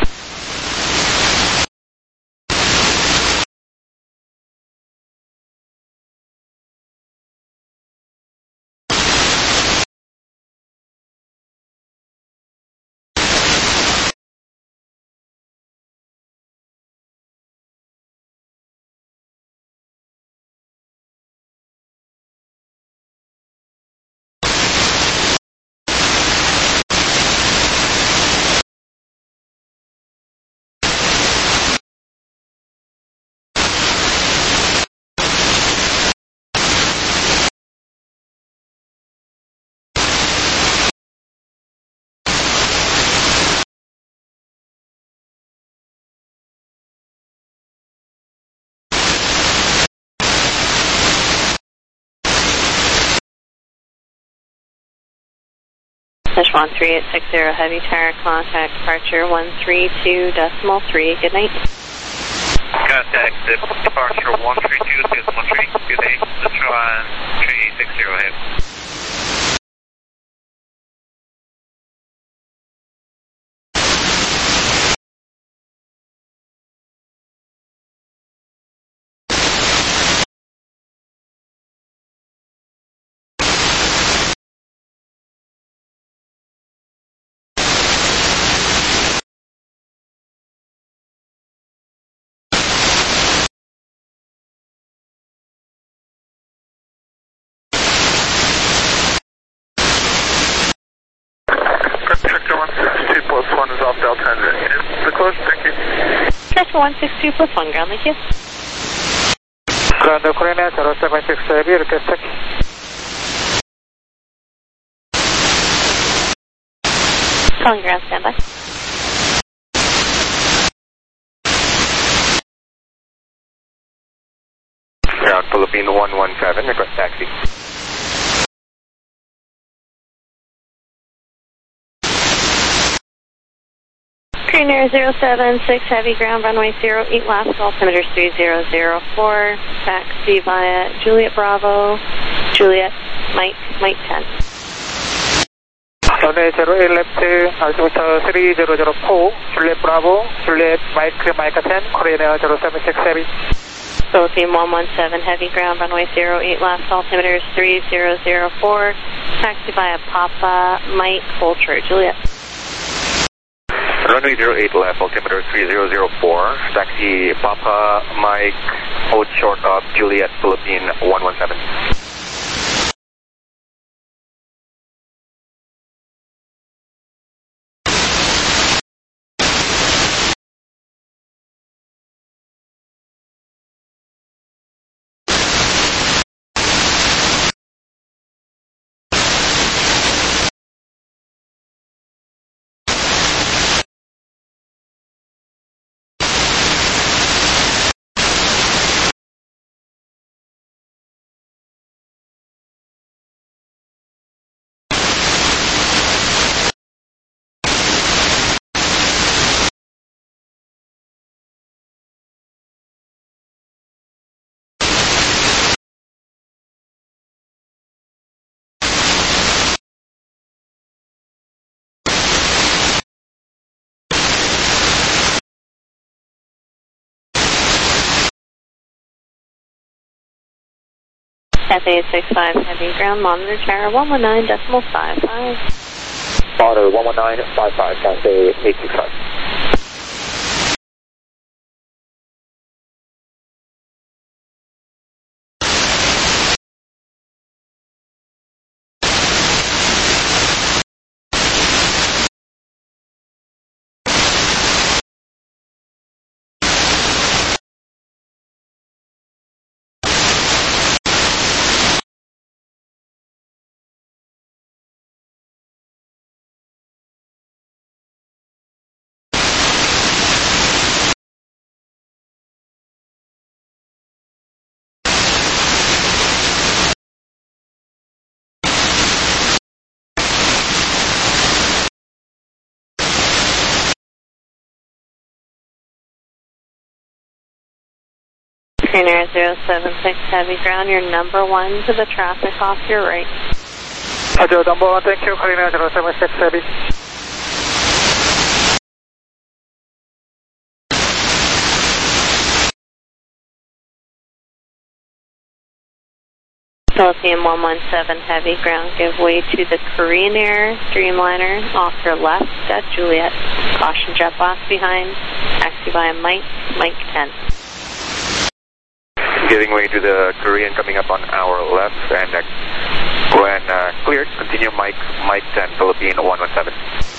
Sichuan 3860, heavy tower, contact departure 132.3, good night. Contact departure 132.3, good day. Sichuan 3860, ahead. Sector 162 plus 1 is off Delta and is the close, thank you. Sector 162 plus 1, ground, thank you. Ground Korean 076 Heavy, request taxi. Calling ground, standby. Ground Philippine 117, request taxi. Korean Air 076, heavy ground, runway 08 left, altimeter 3004, taxi via Juliet Bravo, Juliet, Mike 10. Runway 08 left, altimeter 3004, Juliet Bravo, Juliet Mike 10, Korean Air 076 Heavy. Philippine 117, heavy ground, runway 08 left, altimeter 3004, taxi via Papa, Mike, Ultra, Juliet. Runway 08 left, altimeter 3004, taxi Papa Mike, hold short of Juliet, Philippine 117. FA865, heavy ground, monitor tower 119.55. Monitor 119.55, Cathay 865. Korean Air 076, heavy ground, you're number 1 to the traffic off your right. Roger, number 1, thank you, Korean Air 076 Heavy. Philippine 117, heavy ground, give way to the Korean Air Dreamliner off your left at Juliet. Caution jet blast behind, taxi via Mike 10. Giving way to the Korean coming up on our left, and when cleared, continue Mike 10, Philippine 117.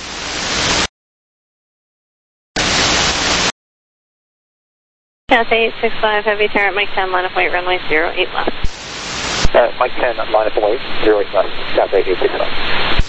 Cathay 865, heavy turret, Mike 10, line of weight, runway 08 left. Mike 10, line of weight, 08 left, Cathay 865.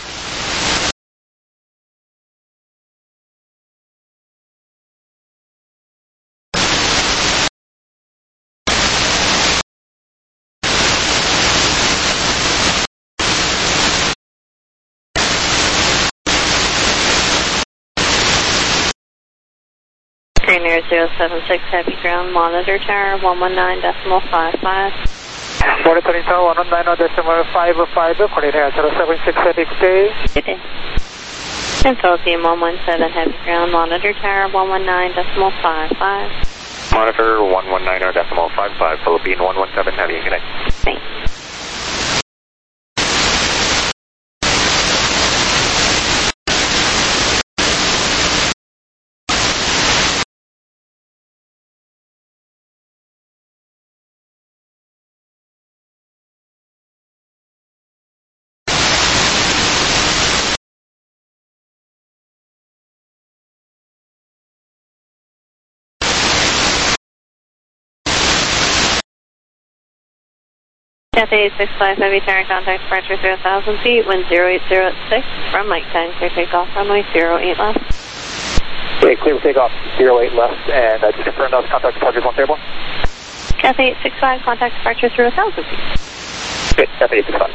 Trainer 076 Heavy Ground, monitor tower 119.55. Monitoring tower 119.55, Korea 076 Heavy, good day. Good day. And Philippine 117 Heavy Ground, monitor tower 119.55. Monitor 119.55, Philippine 117 Heavy, good night. Thanks. Cathay 865 Heavy Tower, contact departure 0,000 feet, wind 080 at 6, from Mike 10, clear takeoff, runway 08 left. Okay, clear takeoff, 08 left, and just confirm those contact departures on table. Cathay 865, contact departure 0,000 feet. Okay, Cathay 865.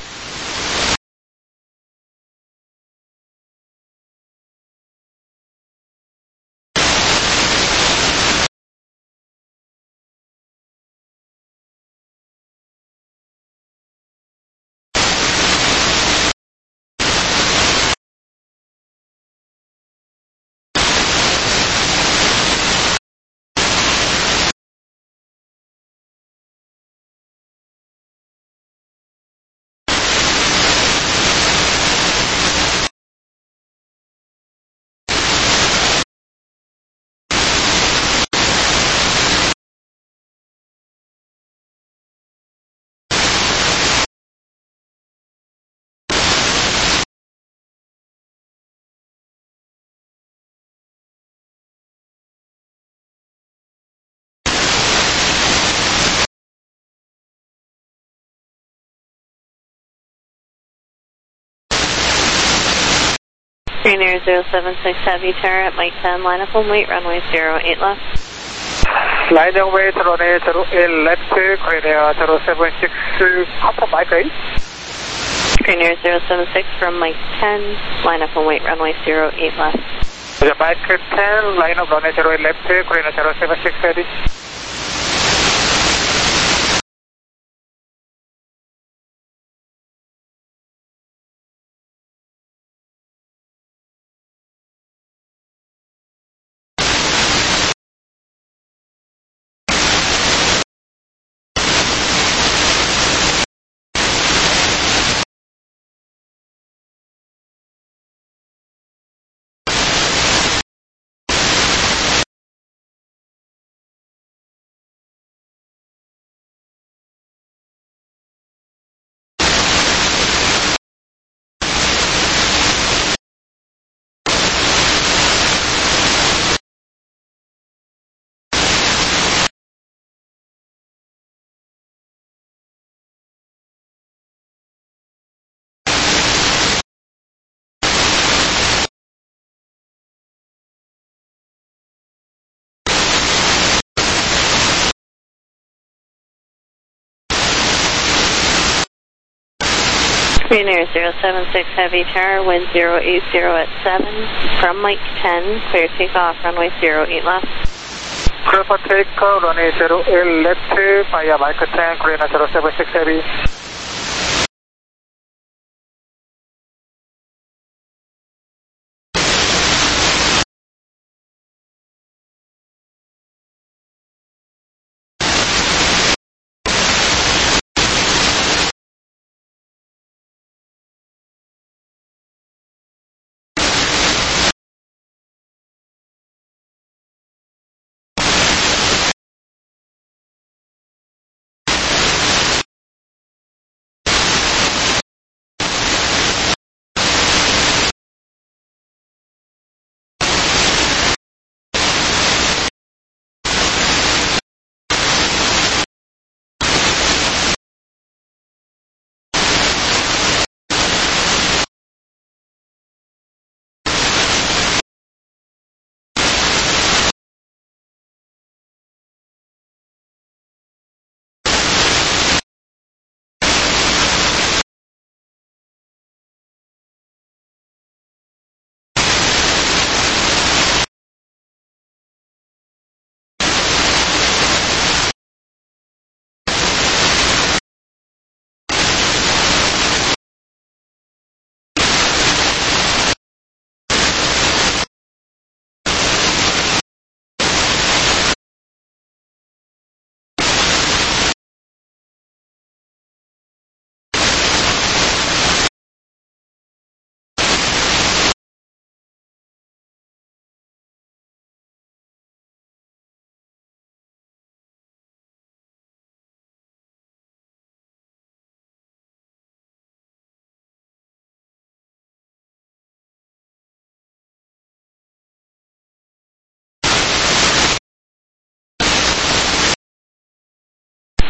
Trainer 076 Heavy Tower at Mike 10, line up and wait, runway 08 left. Line and wait, runway 08 left, Korea 076, from Mike 8. Trainer 076 from Mike 10, line up and wait, runway 08 left. Mike 10, line up, runway 08 left, Korea 076 ready. Trainer 076 Heavy Tower, wind 080 at 7, from Mike 10, clear takeoff, runway 08 left. Clear for takeoff, runway 08 left, via Mike 10, Korea 076 Heavy.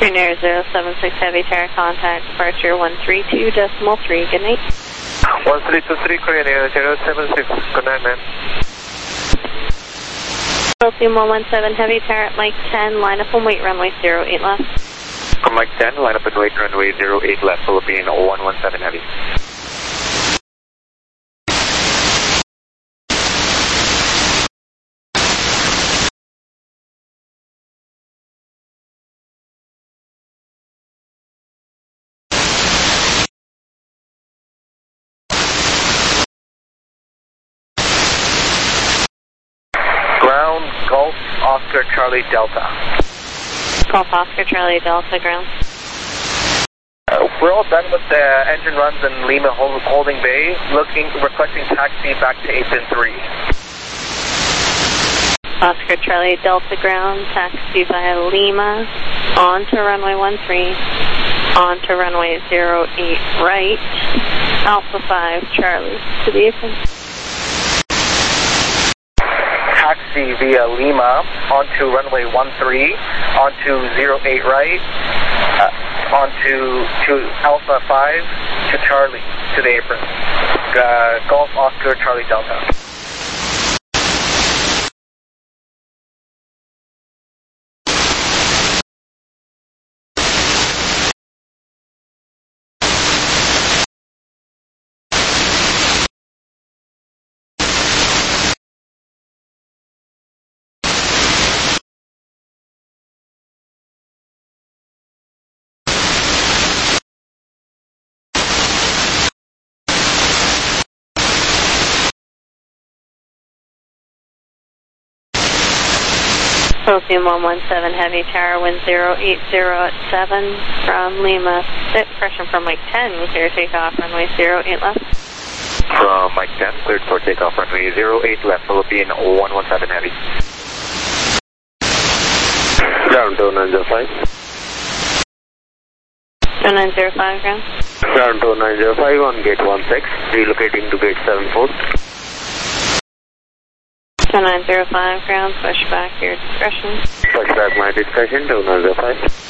Green Air 076 Heavy Tower, contact departure 132.3. Good night. 1323 Korean Air 076. Good night, man. Philippine 117 Heavy Tower at Mike 10, line up and wait, runway 08 left. From Mike 10, line up and wait, runway 08 left, Philippine 117 Heavy. Ground, Golf, Oscar, Charlie, Delta. Golf Oscar Charlie Delta, ground. We're all done with the engine runs in Lima Holding Bay, requesting taxi back to 8-3. Oscar Charlie Delta, ground, taxi via Lima, on to runway 13, on to runway 08 right, Alpha 5 Charlie, to the apron. Taxi via Lima onto runway 13, onto 08 right, onto Alpha 5 to Charlie, to the apron. Golf Oscar Charlie Delta. Philippine 117 Heavy Tower, wind 080 at 7 from Lima. Correction from Mike 10, clear takeoff, runway 08 left. From Mike 10, cleared for takeoff, runway 08 left, Philippine 117 Heavy. Ground 2905. 2905, ground. Ground 2905 on gate 16, relocating to gate 74. 2905, ground, push back your discretion. Push back my discretion, 2905.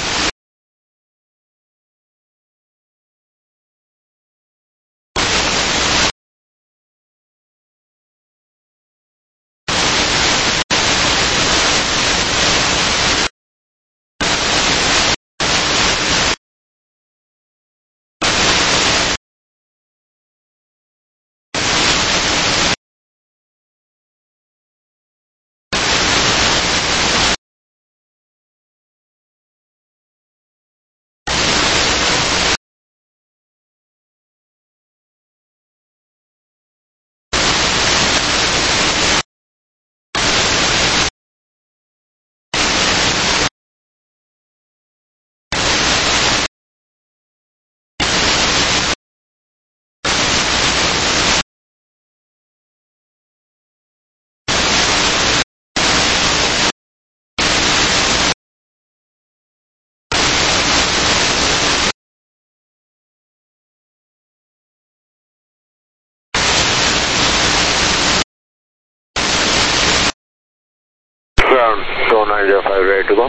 Ground 2905, ready to go.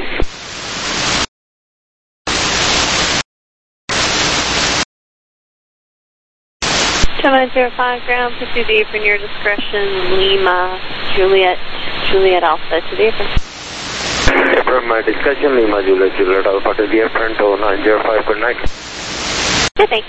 Ground, pursue the apron, your discretion, Lima, Juliet Alpha to the apron. Apron, my discretion, Lima, Juliet Alpha to the apron, 2905, good night. Good night.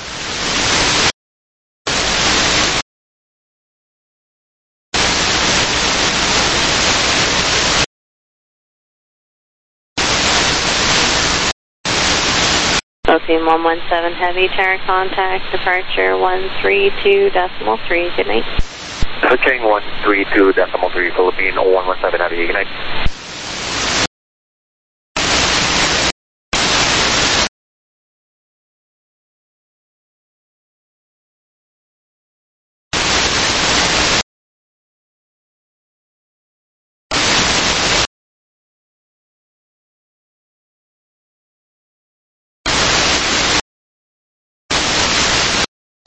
Philippine 117 Heavy Tower, contact departure 132.3. Good night. Approaching 132.3, Philippine 117 Heavy. Good night.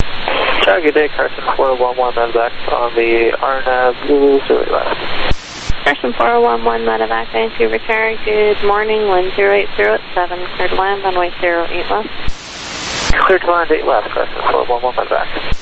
Good day, Carson 411, I'm back on the RNAV Zulu left. Person 4011 Medevac, Vancouver Tower, good morning, wind 080 at 7, clear to land, runway 08 left. Clear to land 8 left, person 4011 Medevac.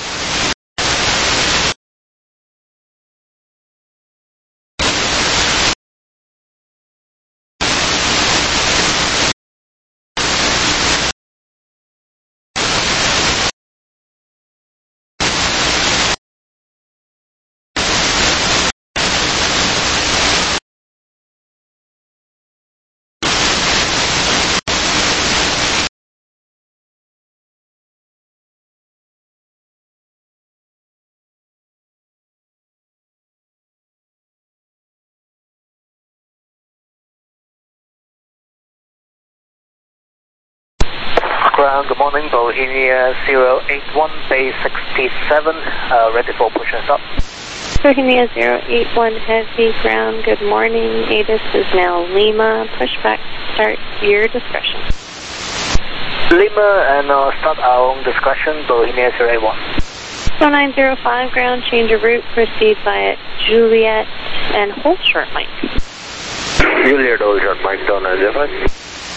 Ground, good morning, Bohemia 081, Bay 67, ready for push and stop. Bohemia 081 Heavy Ground, good morning, ATIS is now Lima, pushback, start your discretion. Lima and start our own discretion, Bohemia 081. 0905 ground, change of route, proceed via Juliet and hold short mic. Juliet, hold short mic, down as ever.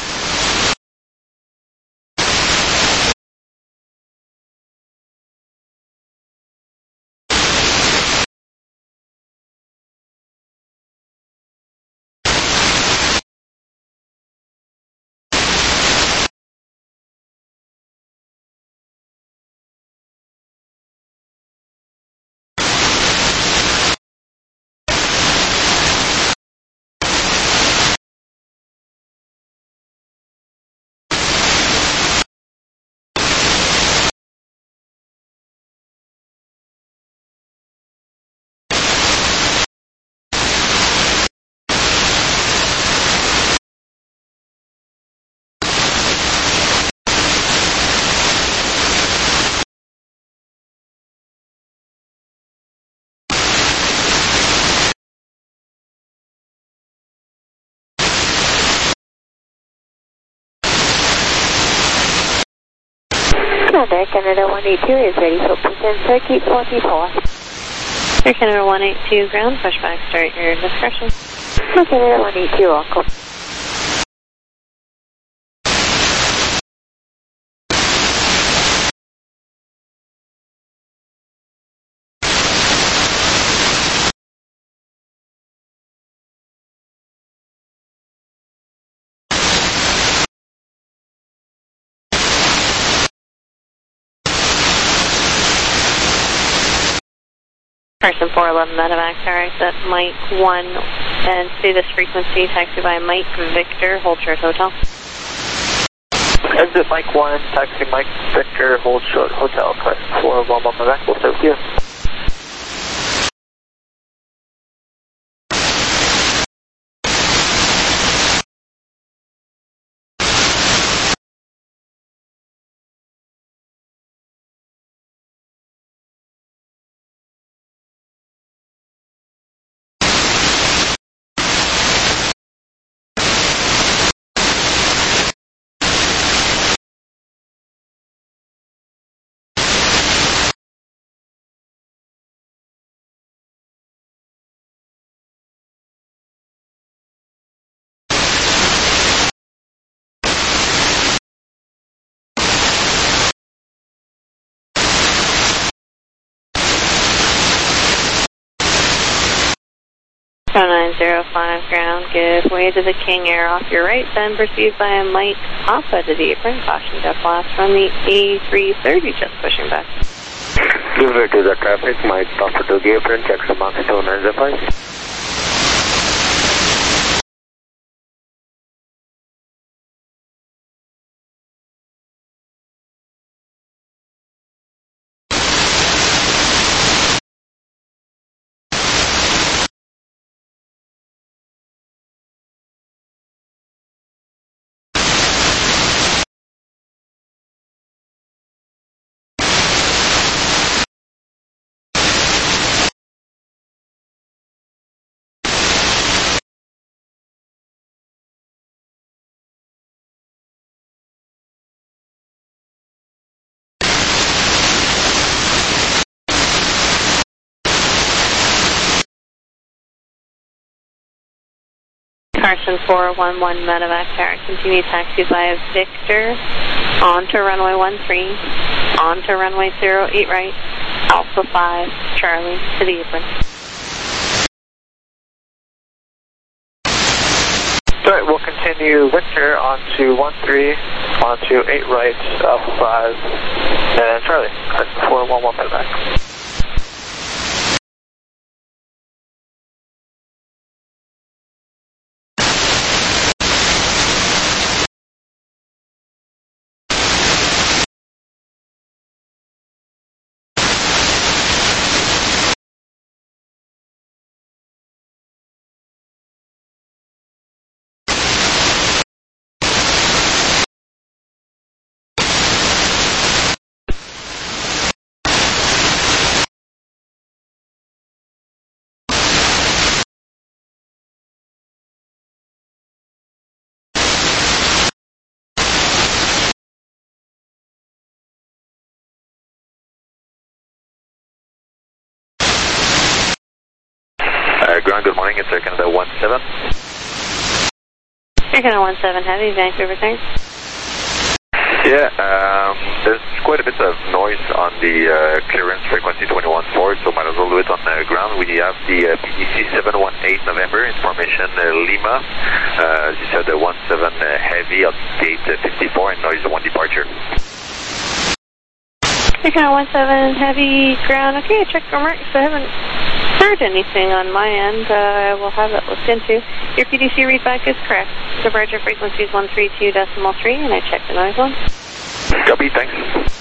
Air Canada 182 is ready for push and circuit 44. Air Canada 182 ground, pushback, start your discretion. Air Canada 182, welcome. Person 411 Medevac, tower exit Mike 1 and see this frequency, taxi by Mike Victor, hold short hotel. Exit Mike 1, taxi Mike Victor, hold short hotel, person 411 Medevac, we'll stay with you. So 905 ground, give way to the King Air off your right, then proceed by Mike Papa to the apron, caution jet blast from the A330, just pushing back. Give way to the traffic, Mike Papa to the apron, check the Max 295. Carson 411 medevac tower. Continue taxi via Victor onto runway 13, onto runway 08 right, Alpha 5, Charlie to the apron. Alright, we'll continue Victor onto 13, onto 8 right, Alpha 5, and Charlie, Carson 411 medevac. Ground, good morning, it's Air Canada 17. Air Canada 17 Heavy, Vancouver turn. Yeah, there's quite a bit of noise on the clearance frequency 21.4, so might as well do it on the ground. We have the PDC 718 November, information Lima. As you said, the 17 Heavy at gate 54 and noise 1 departure. Air Canada 17 Heavy, ground. Okay, I checked remarks, I haven't heard anything on my end. I will have that looked into. Your PDC readback is correct. Departure frequency is 132.3, and I checked the noise one. Copy, thanks.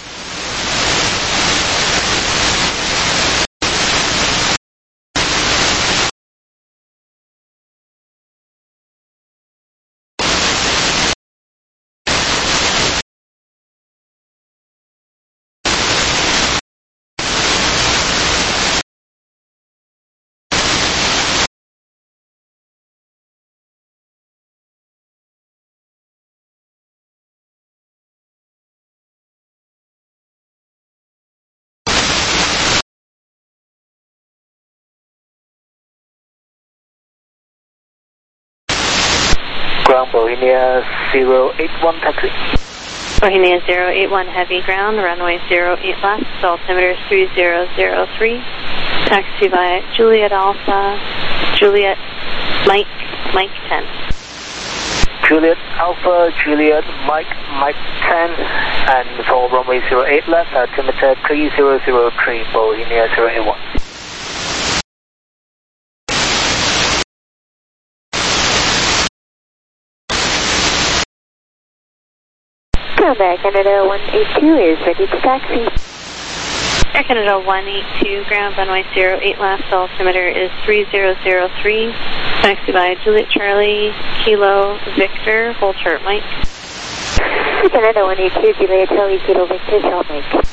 Ground Bohemia 081 taxi. Bohemia 081 Heavy, ground, runway 08 left, altimeter 3003. Taxi via Juliet Alpha, Juliet Mike 10. Juliet Alpha, Juliet Mike 10, and for runway 08 left, altimeter 3003, Bohemia 081. Air Canada 182 is ready to taxi. Air Canada 182, ground, runway 08 left, altimeter is 3003. Taxi by Juliet Charlie, Kilo Victor, hold short Mike. Air Canada 182, Juliet Charlie, Kilo Victor, short Mike.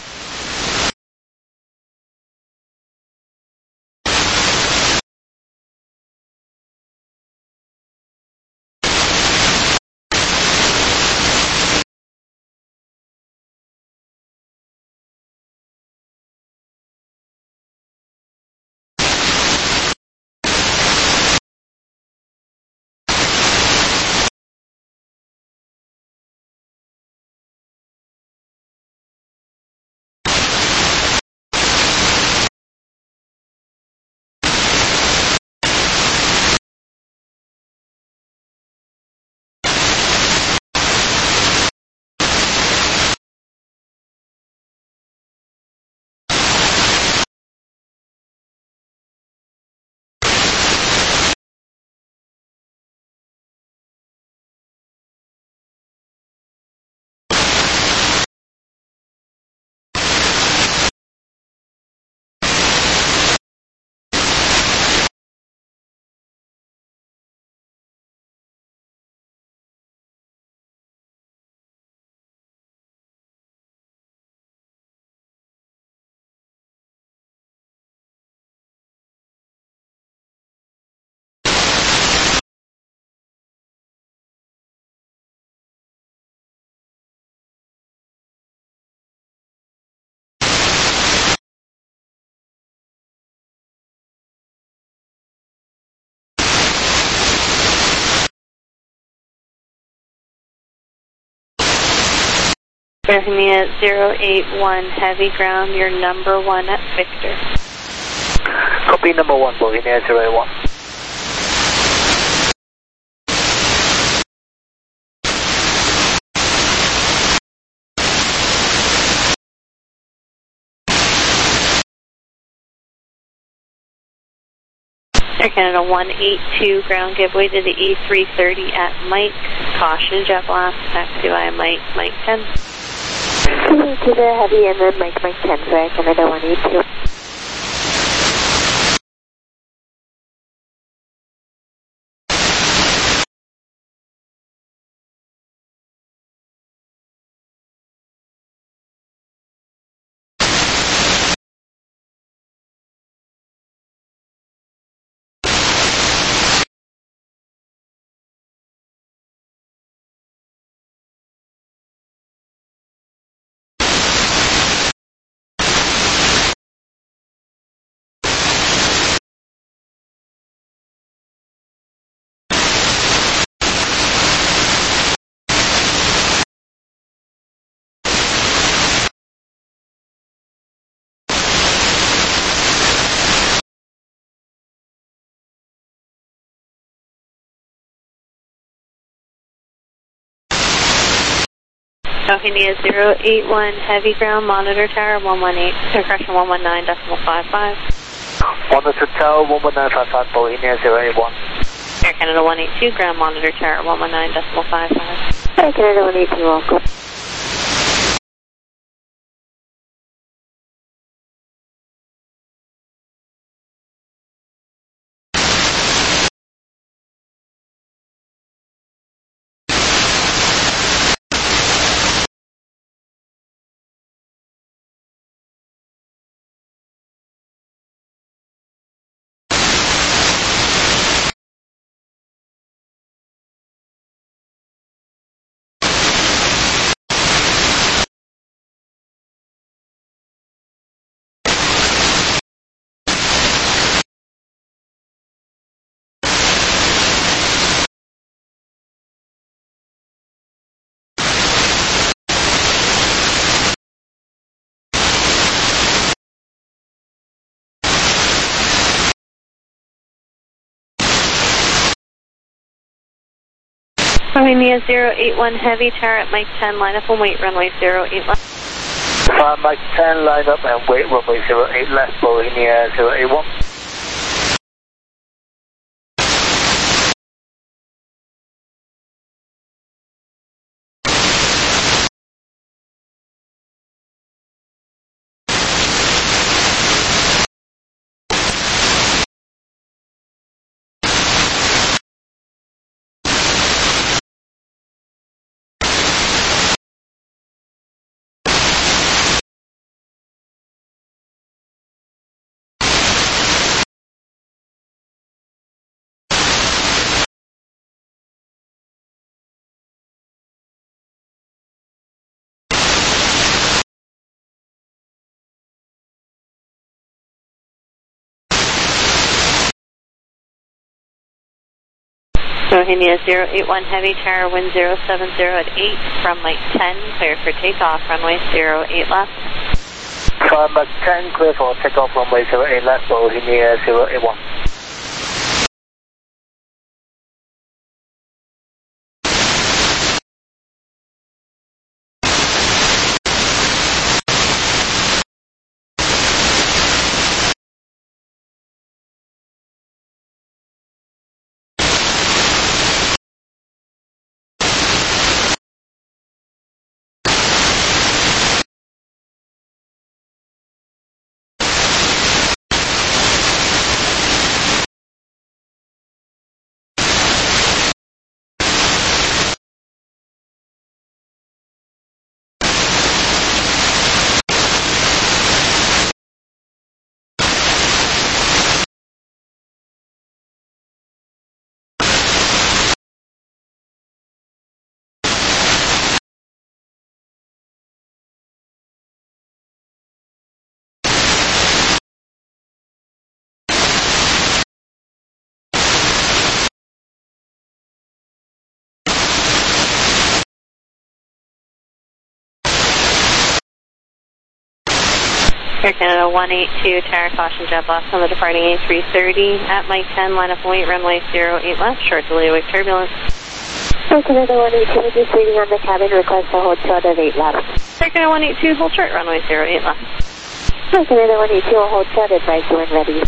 Virginia 081 heavy ground, your number 1 at Victor. Copy number 1, Virginia 081. Air Canada 182 ground, give way to the A330 at Mike. Caution, jet blast, taxi via Mike 10. To the heavy and then Mike 10 for Air Canada 182. Ohenia 081 heavy ground, monitor tower 118, compression 119.55. Monitor tower 119.55, Bohemia 081. Air Canada 182 ground, monitor tower 119.55. Air Canada 182, welcome. Ohenia 081 heavy tower at Mike 10, line up and wait, runway 08 left. Mike 10, line up and wait, runway 08 left, Bohemia 081. Ohenia 081 heavy tower, wind 070 at 8 from Mike 10, clear for takeoff, runway 08 left. Mike 10, clear for takeoff, runway 08 left, Bohemia 081. Air Canada 182, tower caution jet blast on the departing A330 at Mike 10, line up and wait, runway 08 left, short delay with turbulence. Air Canada 182, just waiting on the cabin, request a hold short at 8 left. Air Canada 182, hold short, runway 08 left. Air Canada 182, hold short, advise you when ready.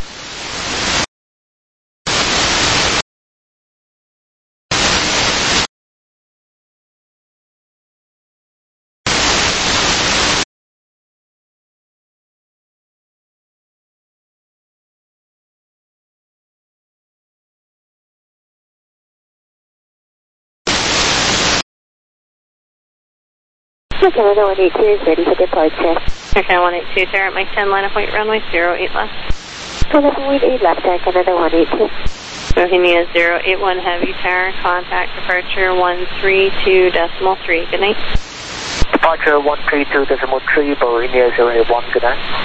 Air Canada 182 is ready for departure. Air Canada 182, tower at Mike 10, line up wait, runway 08 left. Line up and wait 8 left, Air Canada 182. Bohemia 081 heavy tower, contact departure 132.3. Good night. Departure 132.3, Bohemia 081, good night.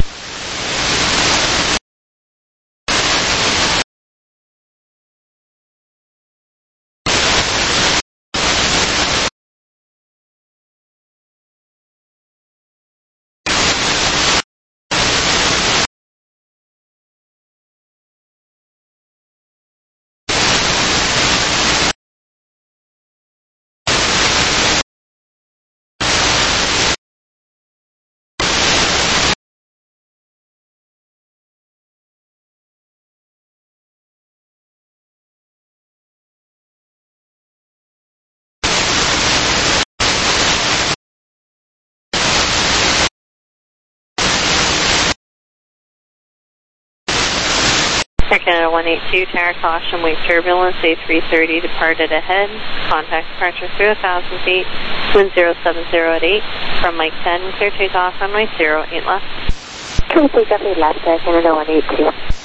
Air Canada 182, tower caution, wave turbulence, A330 departed ahead, contact departure through 1,000 feet, wind 070 at 8, from Mike 10, clear takeoff, runway 08 left. Clear takeoff 8 left, Air Canada 182.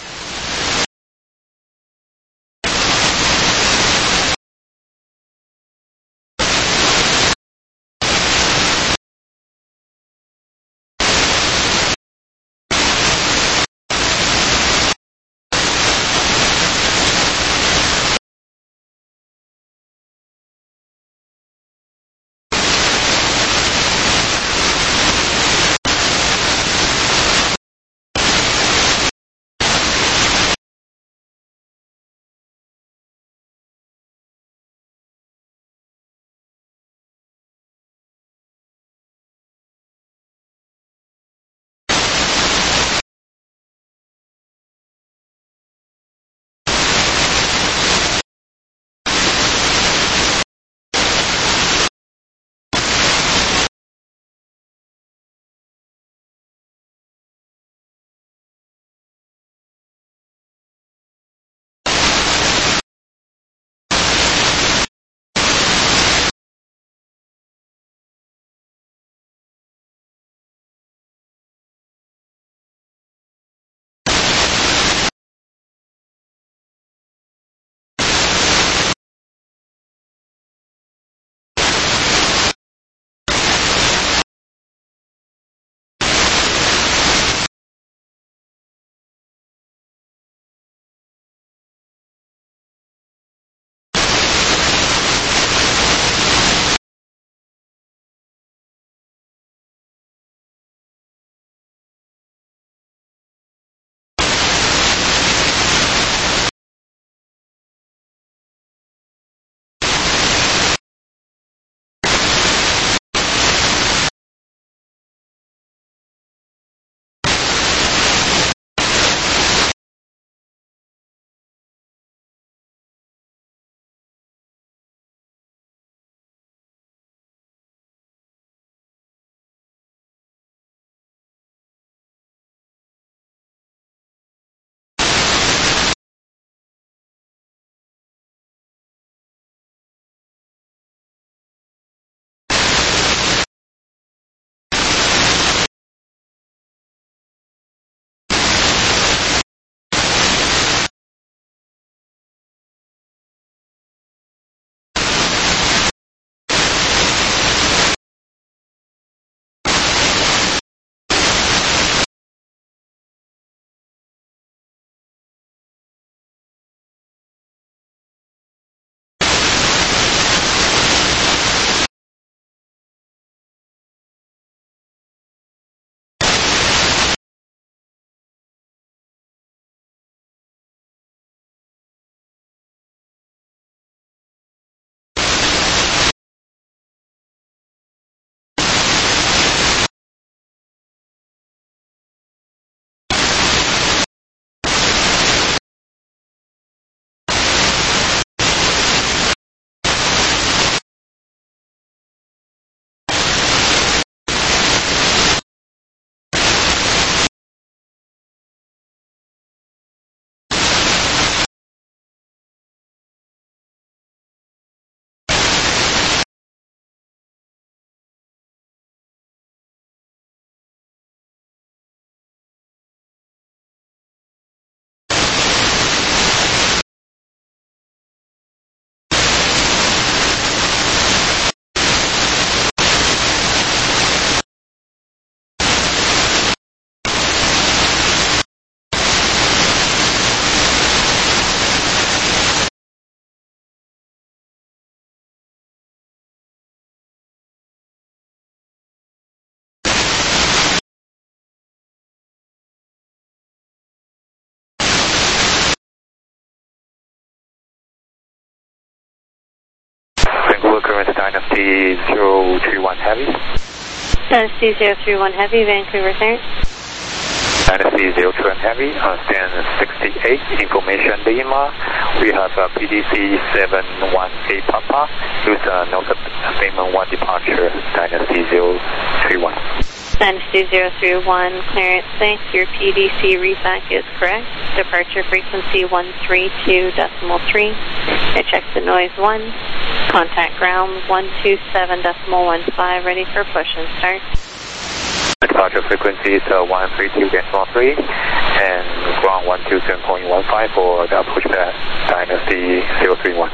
Clearance Dynasty 031 Heavy. Dynasty 031 Heavy, Vancouver clearance. Dynasty 021 Heavy, stand 68, information Lima. We have PDC 718 Papa, with no statement 1 departure, Dynasty 031. Dynasty 031, clearance, thanks. Your PDC refac is correct. Departure frequency 132.3. I checked the noise 1. Contact ground 127.15, ready for push and start. Departure frequency is 132.3 and ground 127.15 for the pushback Dynasty 031.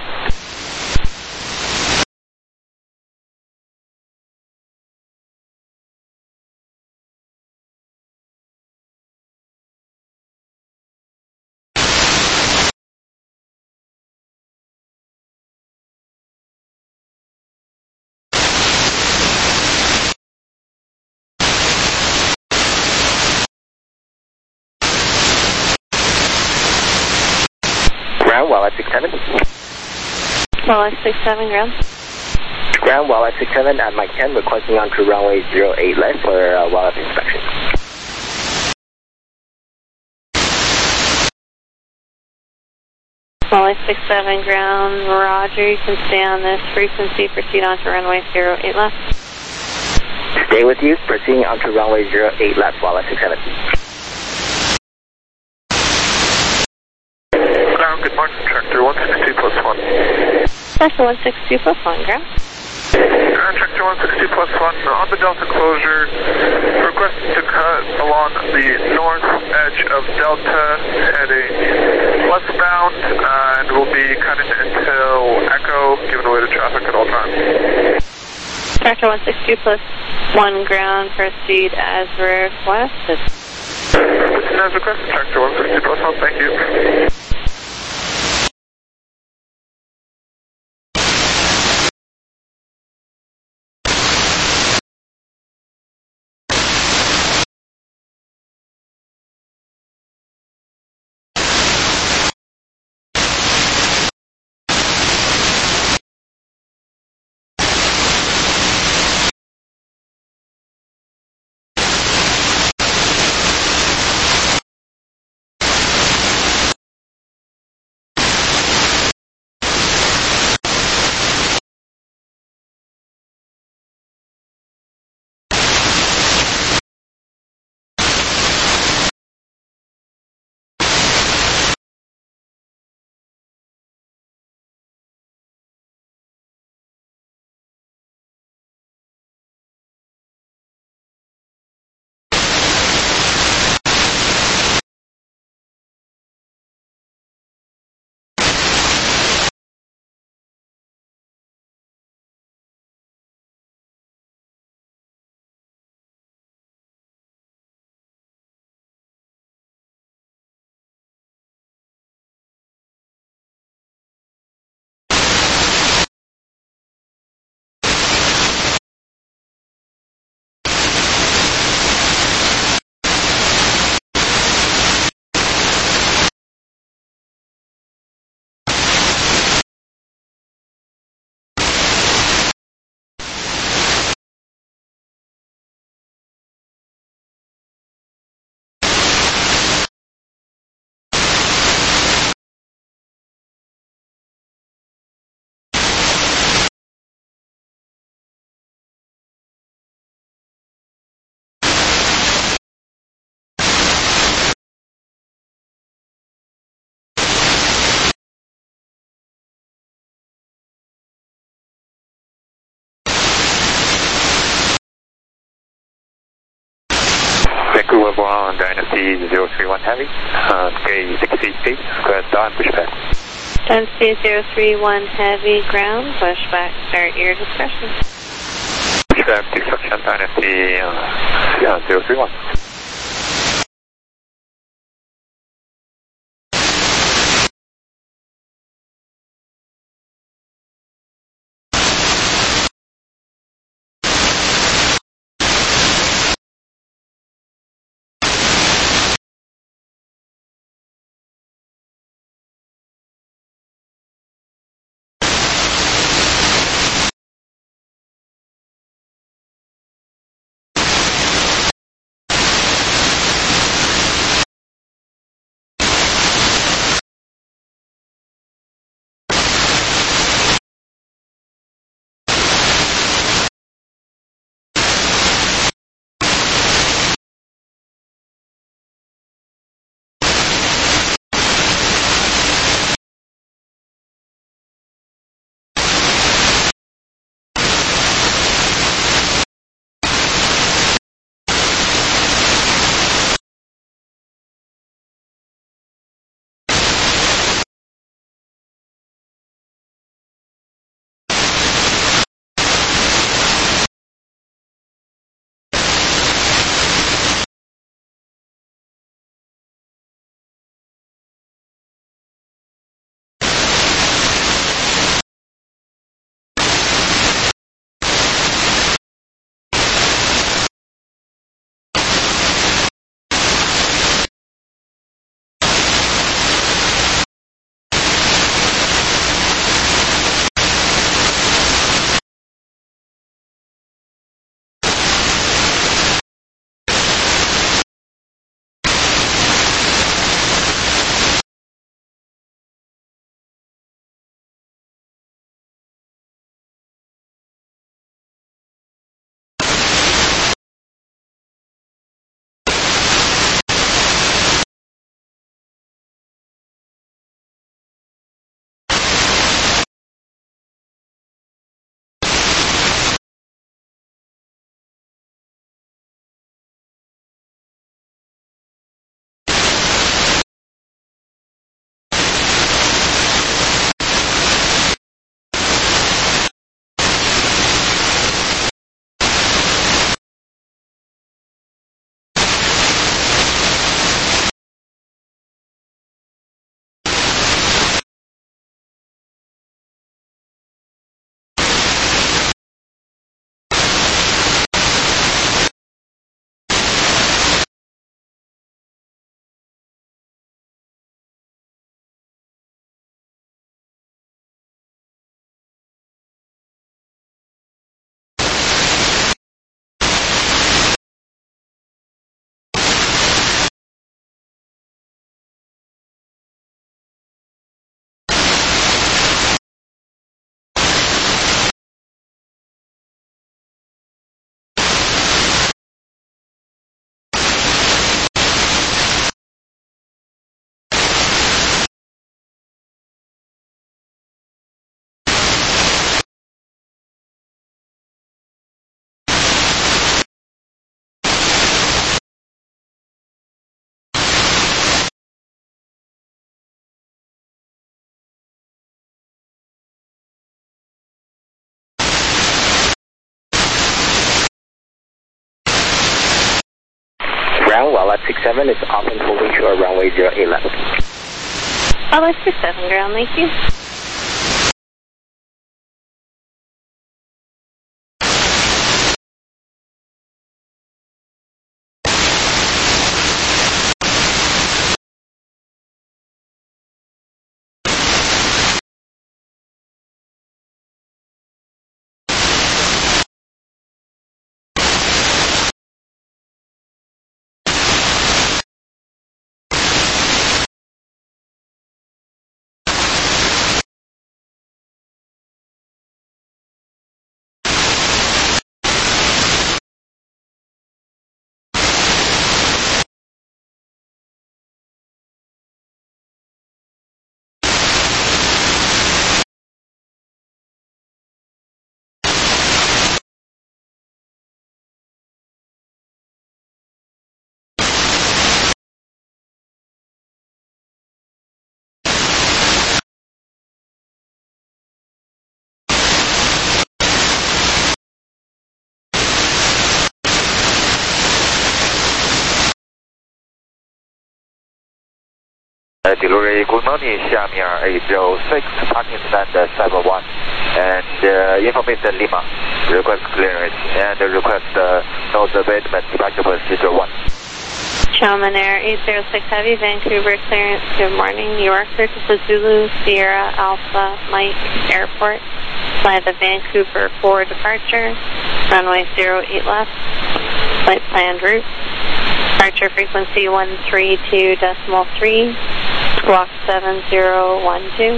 Ground, Wildlife 67. Wildlife 67, ground. Ground, Wildlife 67 at Mike 10, requesting onto runway 08 left for wildlife inspection. Wildlife 67, ground, roger, you can stay on this frequency, proceed onto runway 08 left. Stay with you, proceeding onto runway 08 left, Wildlife 67. Good morning, Tractor 162 plus 1. Tractor 162 plus 1, ground. Tractor 162 plus 1 on the Delta closure, request to cut along the north edge of Delta, heading westbound, and we'll be cutting until Echo, giving away to traffic at all times. Tractor 162 plus 1, ground, proceed as requested. As requested, Tractor 162 plus 1, thank you. Vancouver Brown, Dynasty 031 Heavy, K68, square star and pushback. Dynasty 031 Heavy, ground, pushback, start your discretion. Pushback, destruction, Dynasty 031. Ground, Wildlife 67 is off and holding short runway 08 left. Wildlife 67 ground, thank you. Delivery, good morning, Xiamen 806, parking stand 71, and information Lima, request clearance, and request nose abatement, departure procedure 1. Xiamen Air 806 Heavy, Vancouver clearance, good morning, New York, circle to Zulu, Sierra, Alpha, Mike, Airport, fly the Vancouver 4 departure, runway 08 left, flight planned route, departure frequency 132.3, squawk 7012.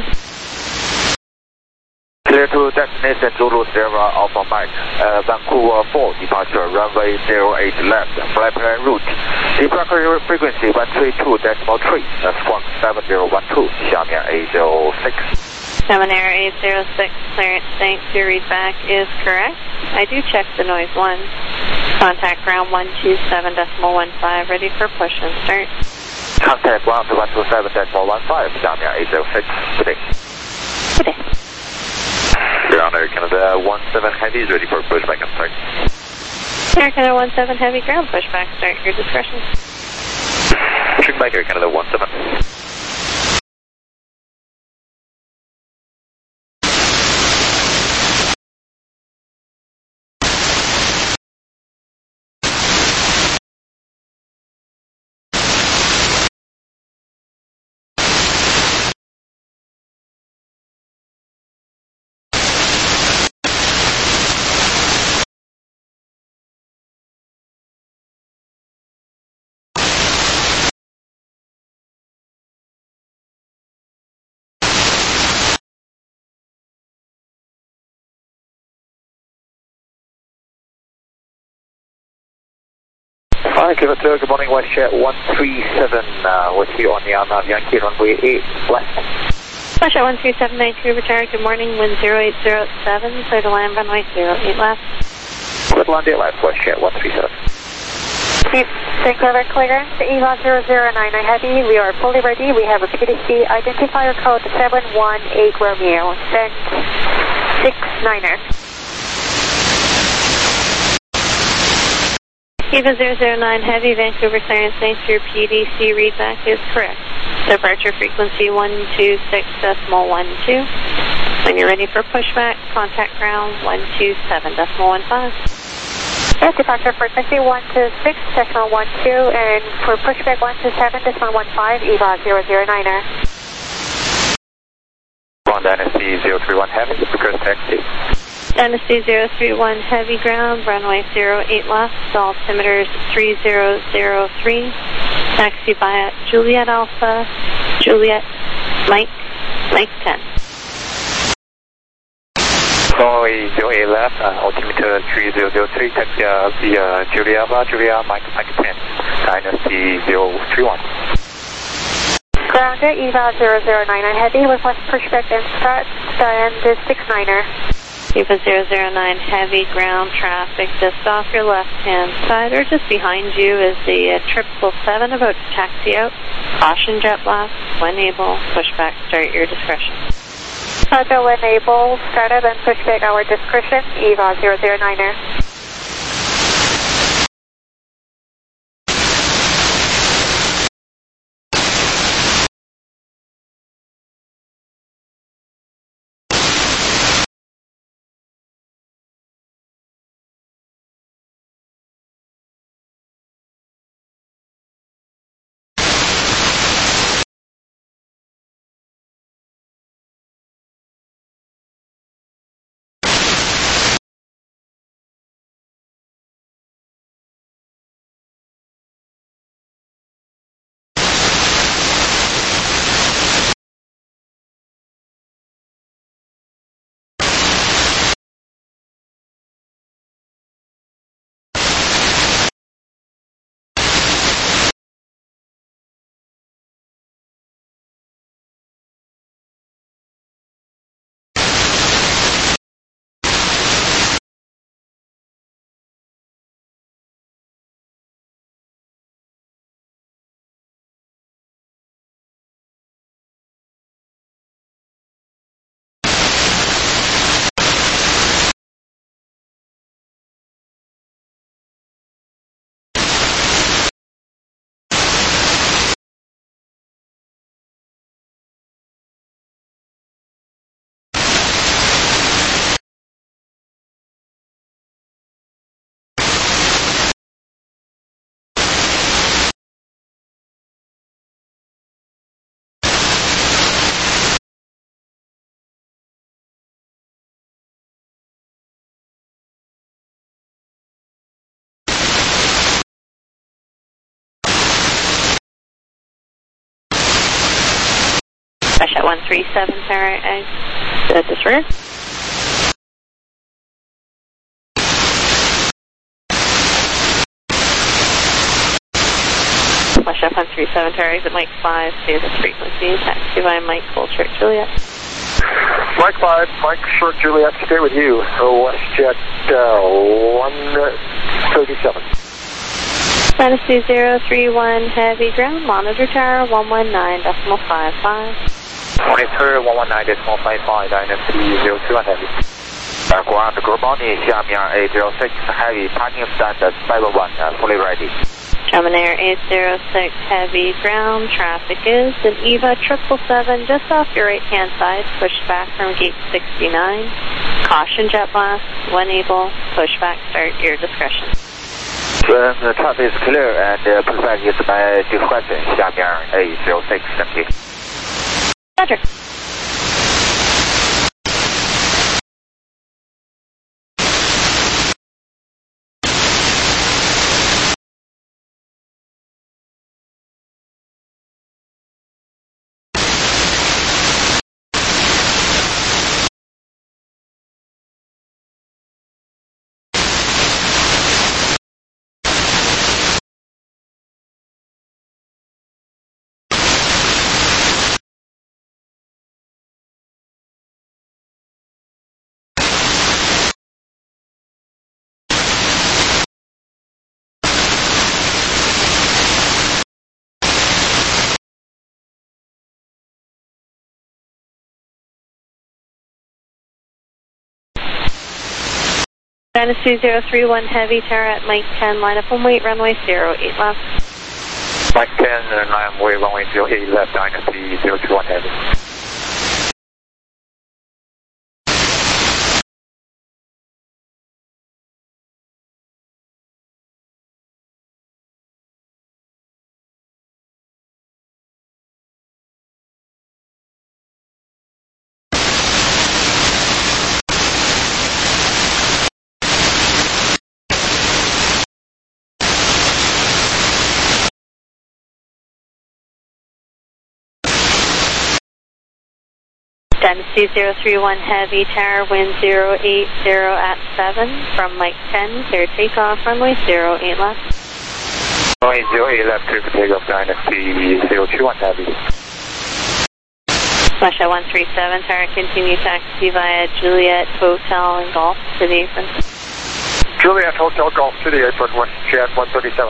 Clear to destination Zulu Sierra Alpha Mike, Vancouver 4 departure, runway 08 left, flight plan route, departure frequency 132.3, squawk 7012, Xiamen 806. Xiamen Air 806, clearance, thanks, your readback is correct. I do check the noise 1. Contact ground 127.15, ready for push and start. Contact ground 127.15, Xiamen 806, good day. Good day. Ground Air Canada 17 Heavy is ready for pushback and start. Air Canada 17 Heavy, ground pushback, start, your discretion. Pushback Air Canada 17. Hi, Kivato, good morning, WestJet 137, with you on the Arnav Yankee, runway 8 left. WestJet 137, Vancouver tower, good morning, wind 0807, clear to land, runway 08 left. Clear to land 8 left, WestJet 137. Vancouver clearance, EVA 0099 Heavy, we are fully ready, we have a PDC identifier code 718 Romeo, send 69er. EVA 009 Heavy, Vancouver clearance, thanks, your PDC readback is correct. Departure frequency 126.12. When you're ready for pushback, contact ground 127.15. Yes, departure frequency 126.12, and for pushback 127.15, EVA 009er. On Dynasty 031 Heavy, request taxi. Dynasty 031 Heavy ground, runway 08 left, altimeters 3003, taxi via Juliet Alpha, Juliet Mike 10. Runway 08 left, altimeter 3003, taxi via Juliet Alpha, Juliet Mike 10, Dynasty 031. Grounded, EVA 009 Heavy, request pushback and start, and 69er. EVA 009 Heavy, ground traffic just off your left-hand side, or just behind you is the 777 about to taxi out. Caution jet blast, when able, pushback, start your discretion. Roger, when able, startup and pushback our discretion, EVA 009er. Russia 137, Tower disregard. Russia 137, Tower exit Mike 5, stay the frequency, taxi by Mike Full Short Juliet. Mike 5, Mike Short Juliet, stay with you, WestJet 137. Dynasty 031, heavy ground, monitor tower 119.55. Monitor 119.55, Dynasty 021 heavy. Ground, Groboni, Xiamen 806, heavy, parking standard 501, fully ready. German Air 806, heavy ground, traffic is an EVA 777 just off your right hand side, push back from gate 69. Caution jet blast, when able, push back, start your discretion. The traffic is clear and pushback is by discretion, Xiamen 806, thank you. Roger. Dynasty 031, heavy tower at Mike 10, line up and wait, runway 08 left. Mike 10, and I'm way runway 08 left, Dynasty 021 heavy. Dynasty 031, heavy tower, wind 080 at 7, from Mike 10, clear takeoff, runway 08 left. Runway 08 left, clear for takeoff, Dynasty 021 heavy. Russia 137, tower, continue taxi via Juliet Hotel and Golf to the apron. Juliet Hotel Golf City apron, WestJet 137.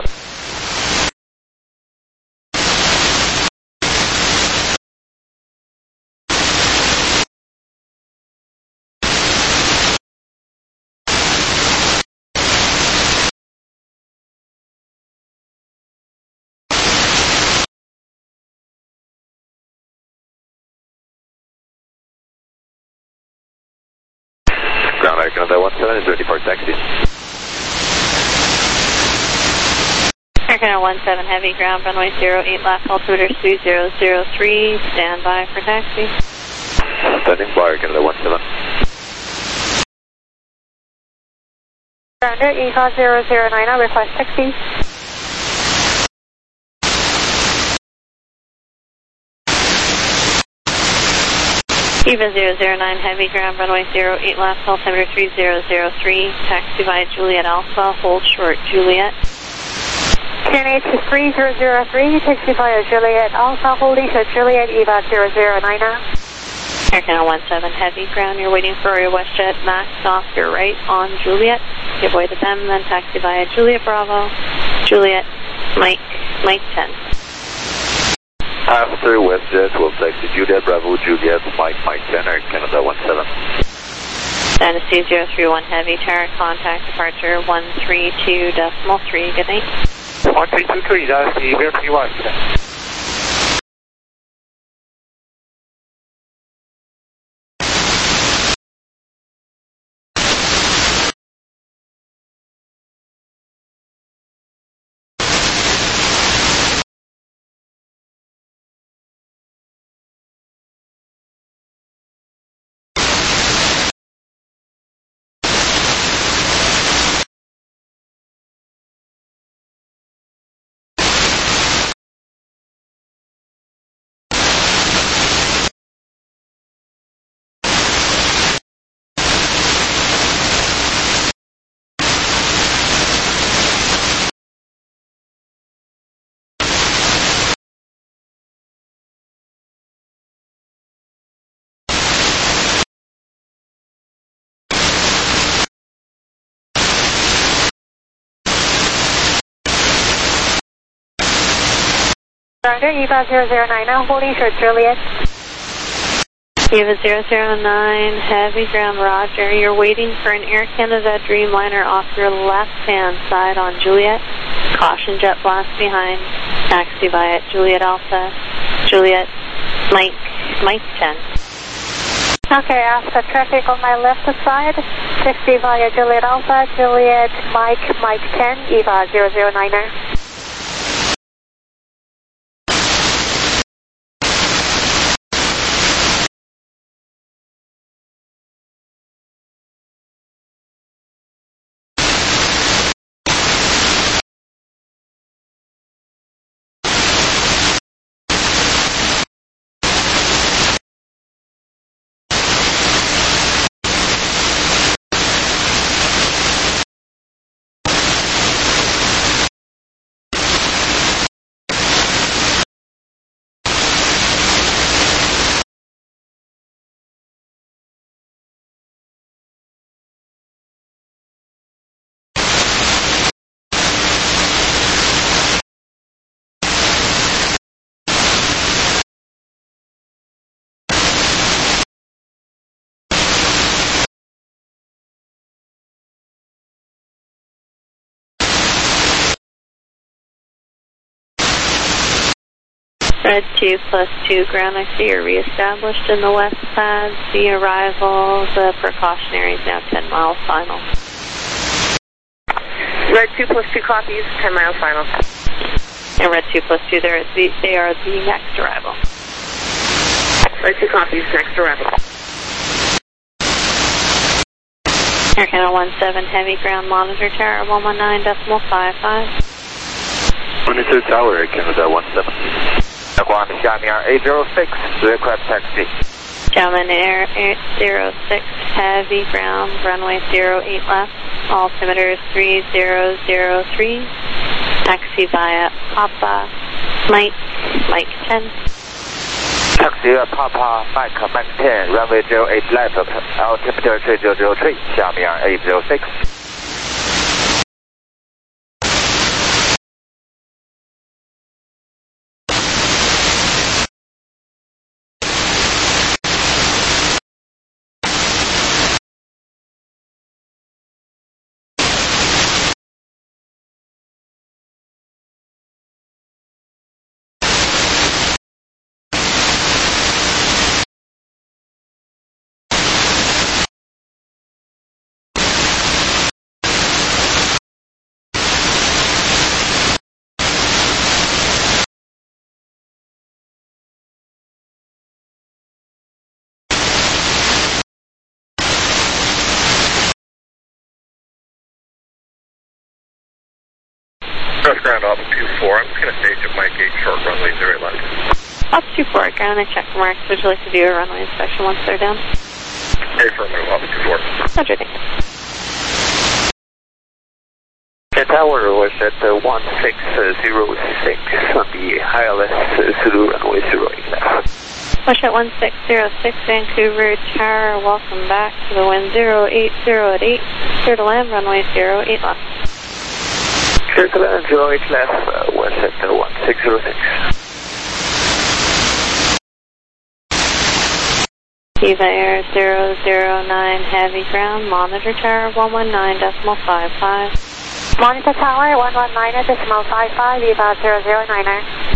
Ground Air Canada 17 is ready for taxi. Air Canada 17, heavy ground, runway 08 left, altimeter 3003, stand by for taxi. Standing by, Air Canada 17. Ground Air EVA 009, request taxi. EVA 009, heavy ground, runway 08 left, altimeter 3003, taxi via Juliet Alpha, hold short Juliet. QNH 3003, taxi via Juliet Alpha, holding short Juliet, EVA 009. Air Canada 17, heavy ground, you're waiting for your WestJet Max off your right on Juliet. You avoided them, then taxi via Juliet Bravo, Juliet, Mike 10. After WestJet, we'll taxi Juliet Bravo, Juliet, Mike 10, Air Canada 17. Dynasty 031, heavy tower, contact departure 132.3, good night. 1323, Dynasty 031. Roger, EVA 009, holding short Juliet. EVA 009, heavy ground, roger. You're waiting for an Air Canada Dreamliner off your left-hand side on Juliet. Caution jet blast behind. Taxi via Juliet Alpha, Juliet, Mike 10. Okay, Oscar traffic on my left side. Taxi via Juliet Alpha, Juliet, Mike 10, EVA 009er. Red 2+2, ground, I see you're reestablished in the west pad. The arrival, the precautionary is now 10 miles final. Red 2+2 copies, 10 miles final. And Red 2+2, they are the next arrival. Red 2 copies, next arrival. Air Canada 17, heavy ground, monitor tower 119.55. Monitor tower, Air Canada 17. Guam, Xiamen 806, request taxi. Xiamen Air 806, heavy ground, runway 08 left, altimeter 3003, taxi via Papa, Mike 10. Taxi Papa, Mike 10, runway 08 left, altimeter 3003, Xiamen 806. Cross ground off 24. I'm just going to stage at Mike 8 short runway 0 left. Off 24, ground, I check marks. Would you like to do a runway inspection once they're down? Affirmative, off 24. Roger, thank you. The tower was at 1606 on the ILS Zulu runway 08 left. Push at 1606 Vancouver Tower, welcome back to the wind 080 at 8, clear to land runway 08 left. Clear to land 08 left, was at 1606. EVA Air 009 heavy ground, monitor tower 119.55. Monitor tower 119.55, EVA 009er.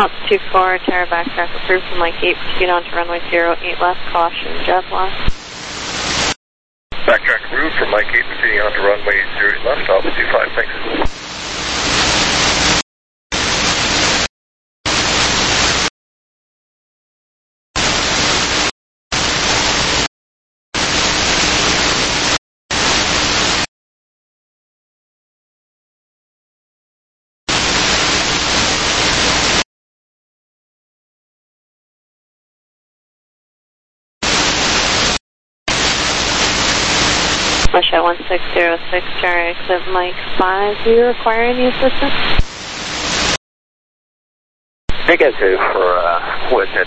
Ops 24, Tower backtrack approved from Mike 8, proceed on to runway 08 left, caution, jet loss. Backtrack approved from Mike 8, proceeding on to runway 08 left, Alpha 25, thanks. Russia 1606, Tower exit Mike 5, do you require any assistance? Negative for Westjet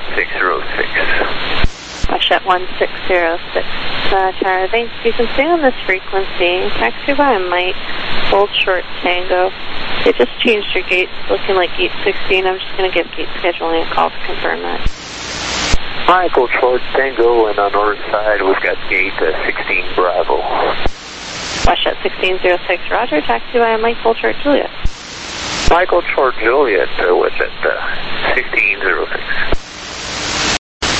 1606. Russia 1606, Tower, thanks. You can stay on this frequency. Taxi by Mike, hold short Tango. They just changed your gate, looking like gate 16. I'm just going to give gate scheduling a call to confirm that. Michael Short Tango, and on our side we've got gate 16 Bravo. Westjet 1606, roger, taxi by Mike Full Short Juliet. Michael Short Juliet, Westjet 1606.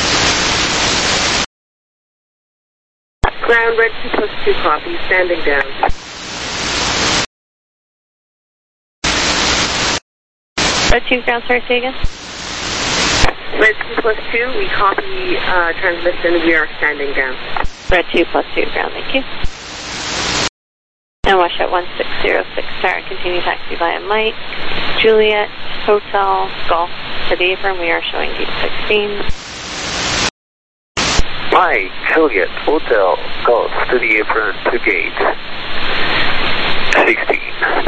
Ground red 2+2 copy, standing down. Red 2 ground, sorry, say again? Red 2+2, we copy transmission, we are standing down. Red 2+2 ground, thank you. And Westjet 1606, Tower, continue taxi via Mike, Juliet, Hotel, Golf to the apron, we are showing gate 16. Mike, Juliet, Hotel, Golf to the apron to gate 16.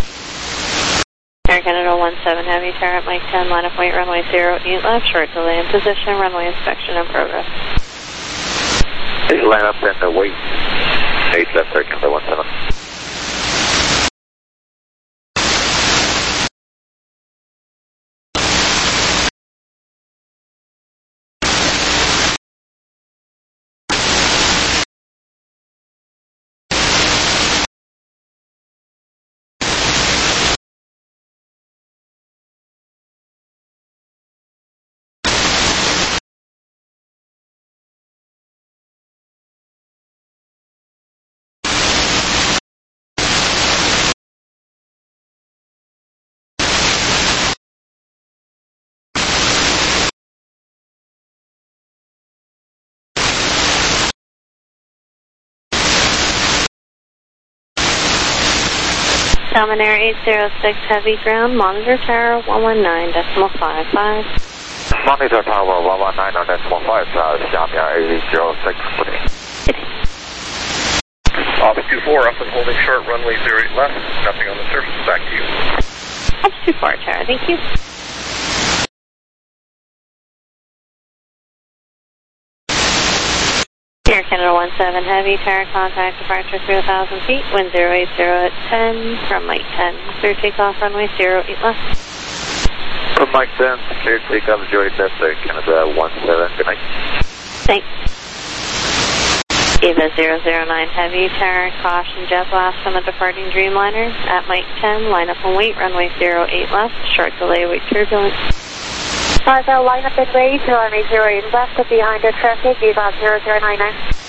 Air Canada 17 Heavy, Tower at Mike 10, line of weight, runway 08 left, short delay in position, runway inspection in progress. Please line up and wait. 8 left, Air Canada 17. Dominair 806 Heavy ground, monitor tower 119.55. Monitor tower 119.55, 下面 806 footing. Office 24, up and holding short, runway 08 left, nothing on the surface, back to you. Office 24, Tower, thank you. Air Canada 17 Heavy, Tower contact departure 3,000 feet, wind 080 at 10, from Mike 10, clear takeoff runway 08 left. From Mike 10, clear takeoff 08 left, Air Canada 17, good night. Thanks. Eva 009 Heavy, Tower caution jet blast on the departing Dreamliner, at Mike 10, line up and wait, runway 08 left, short delay, wait turbulence. Line up and wait, runway 08 left, behind the traffic, Eva 0099.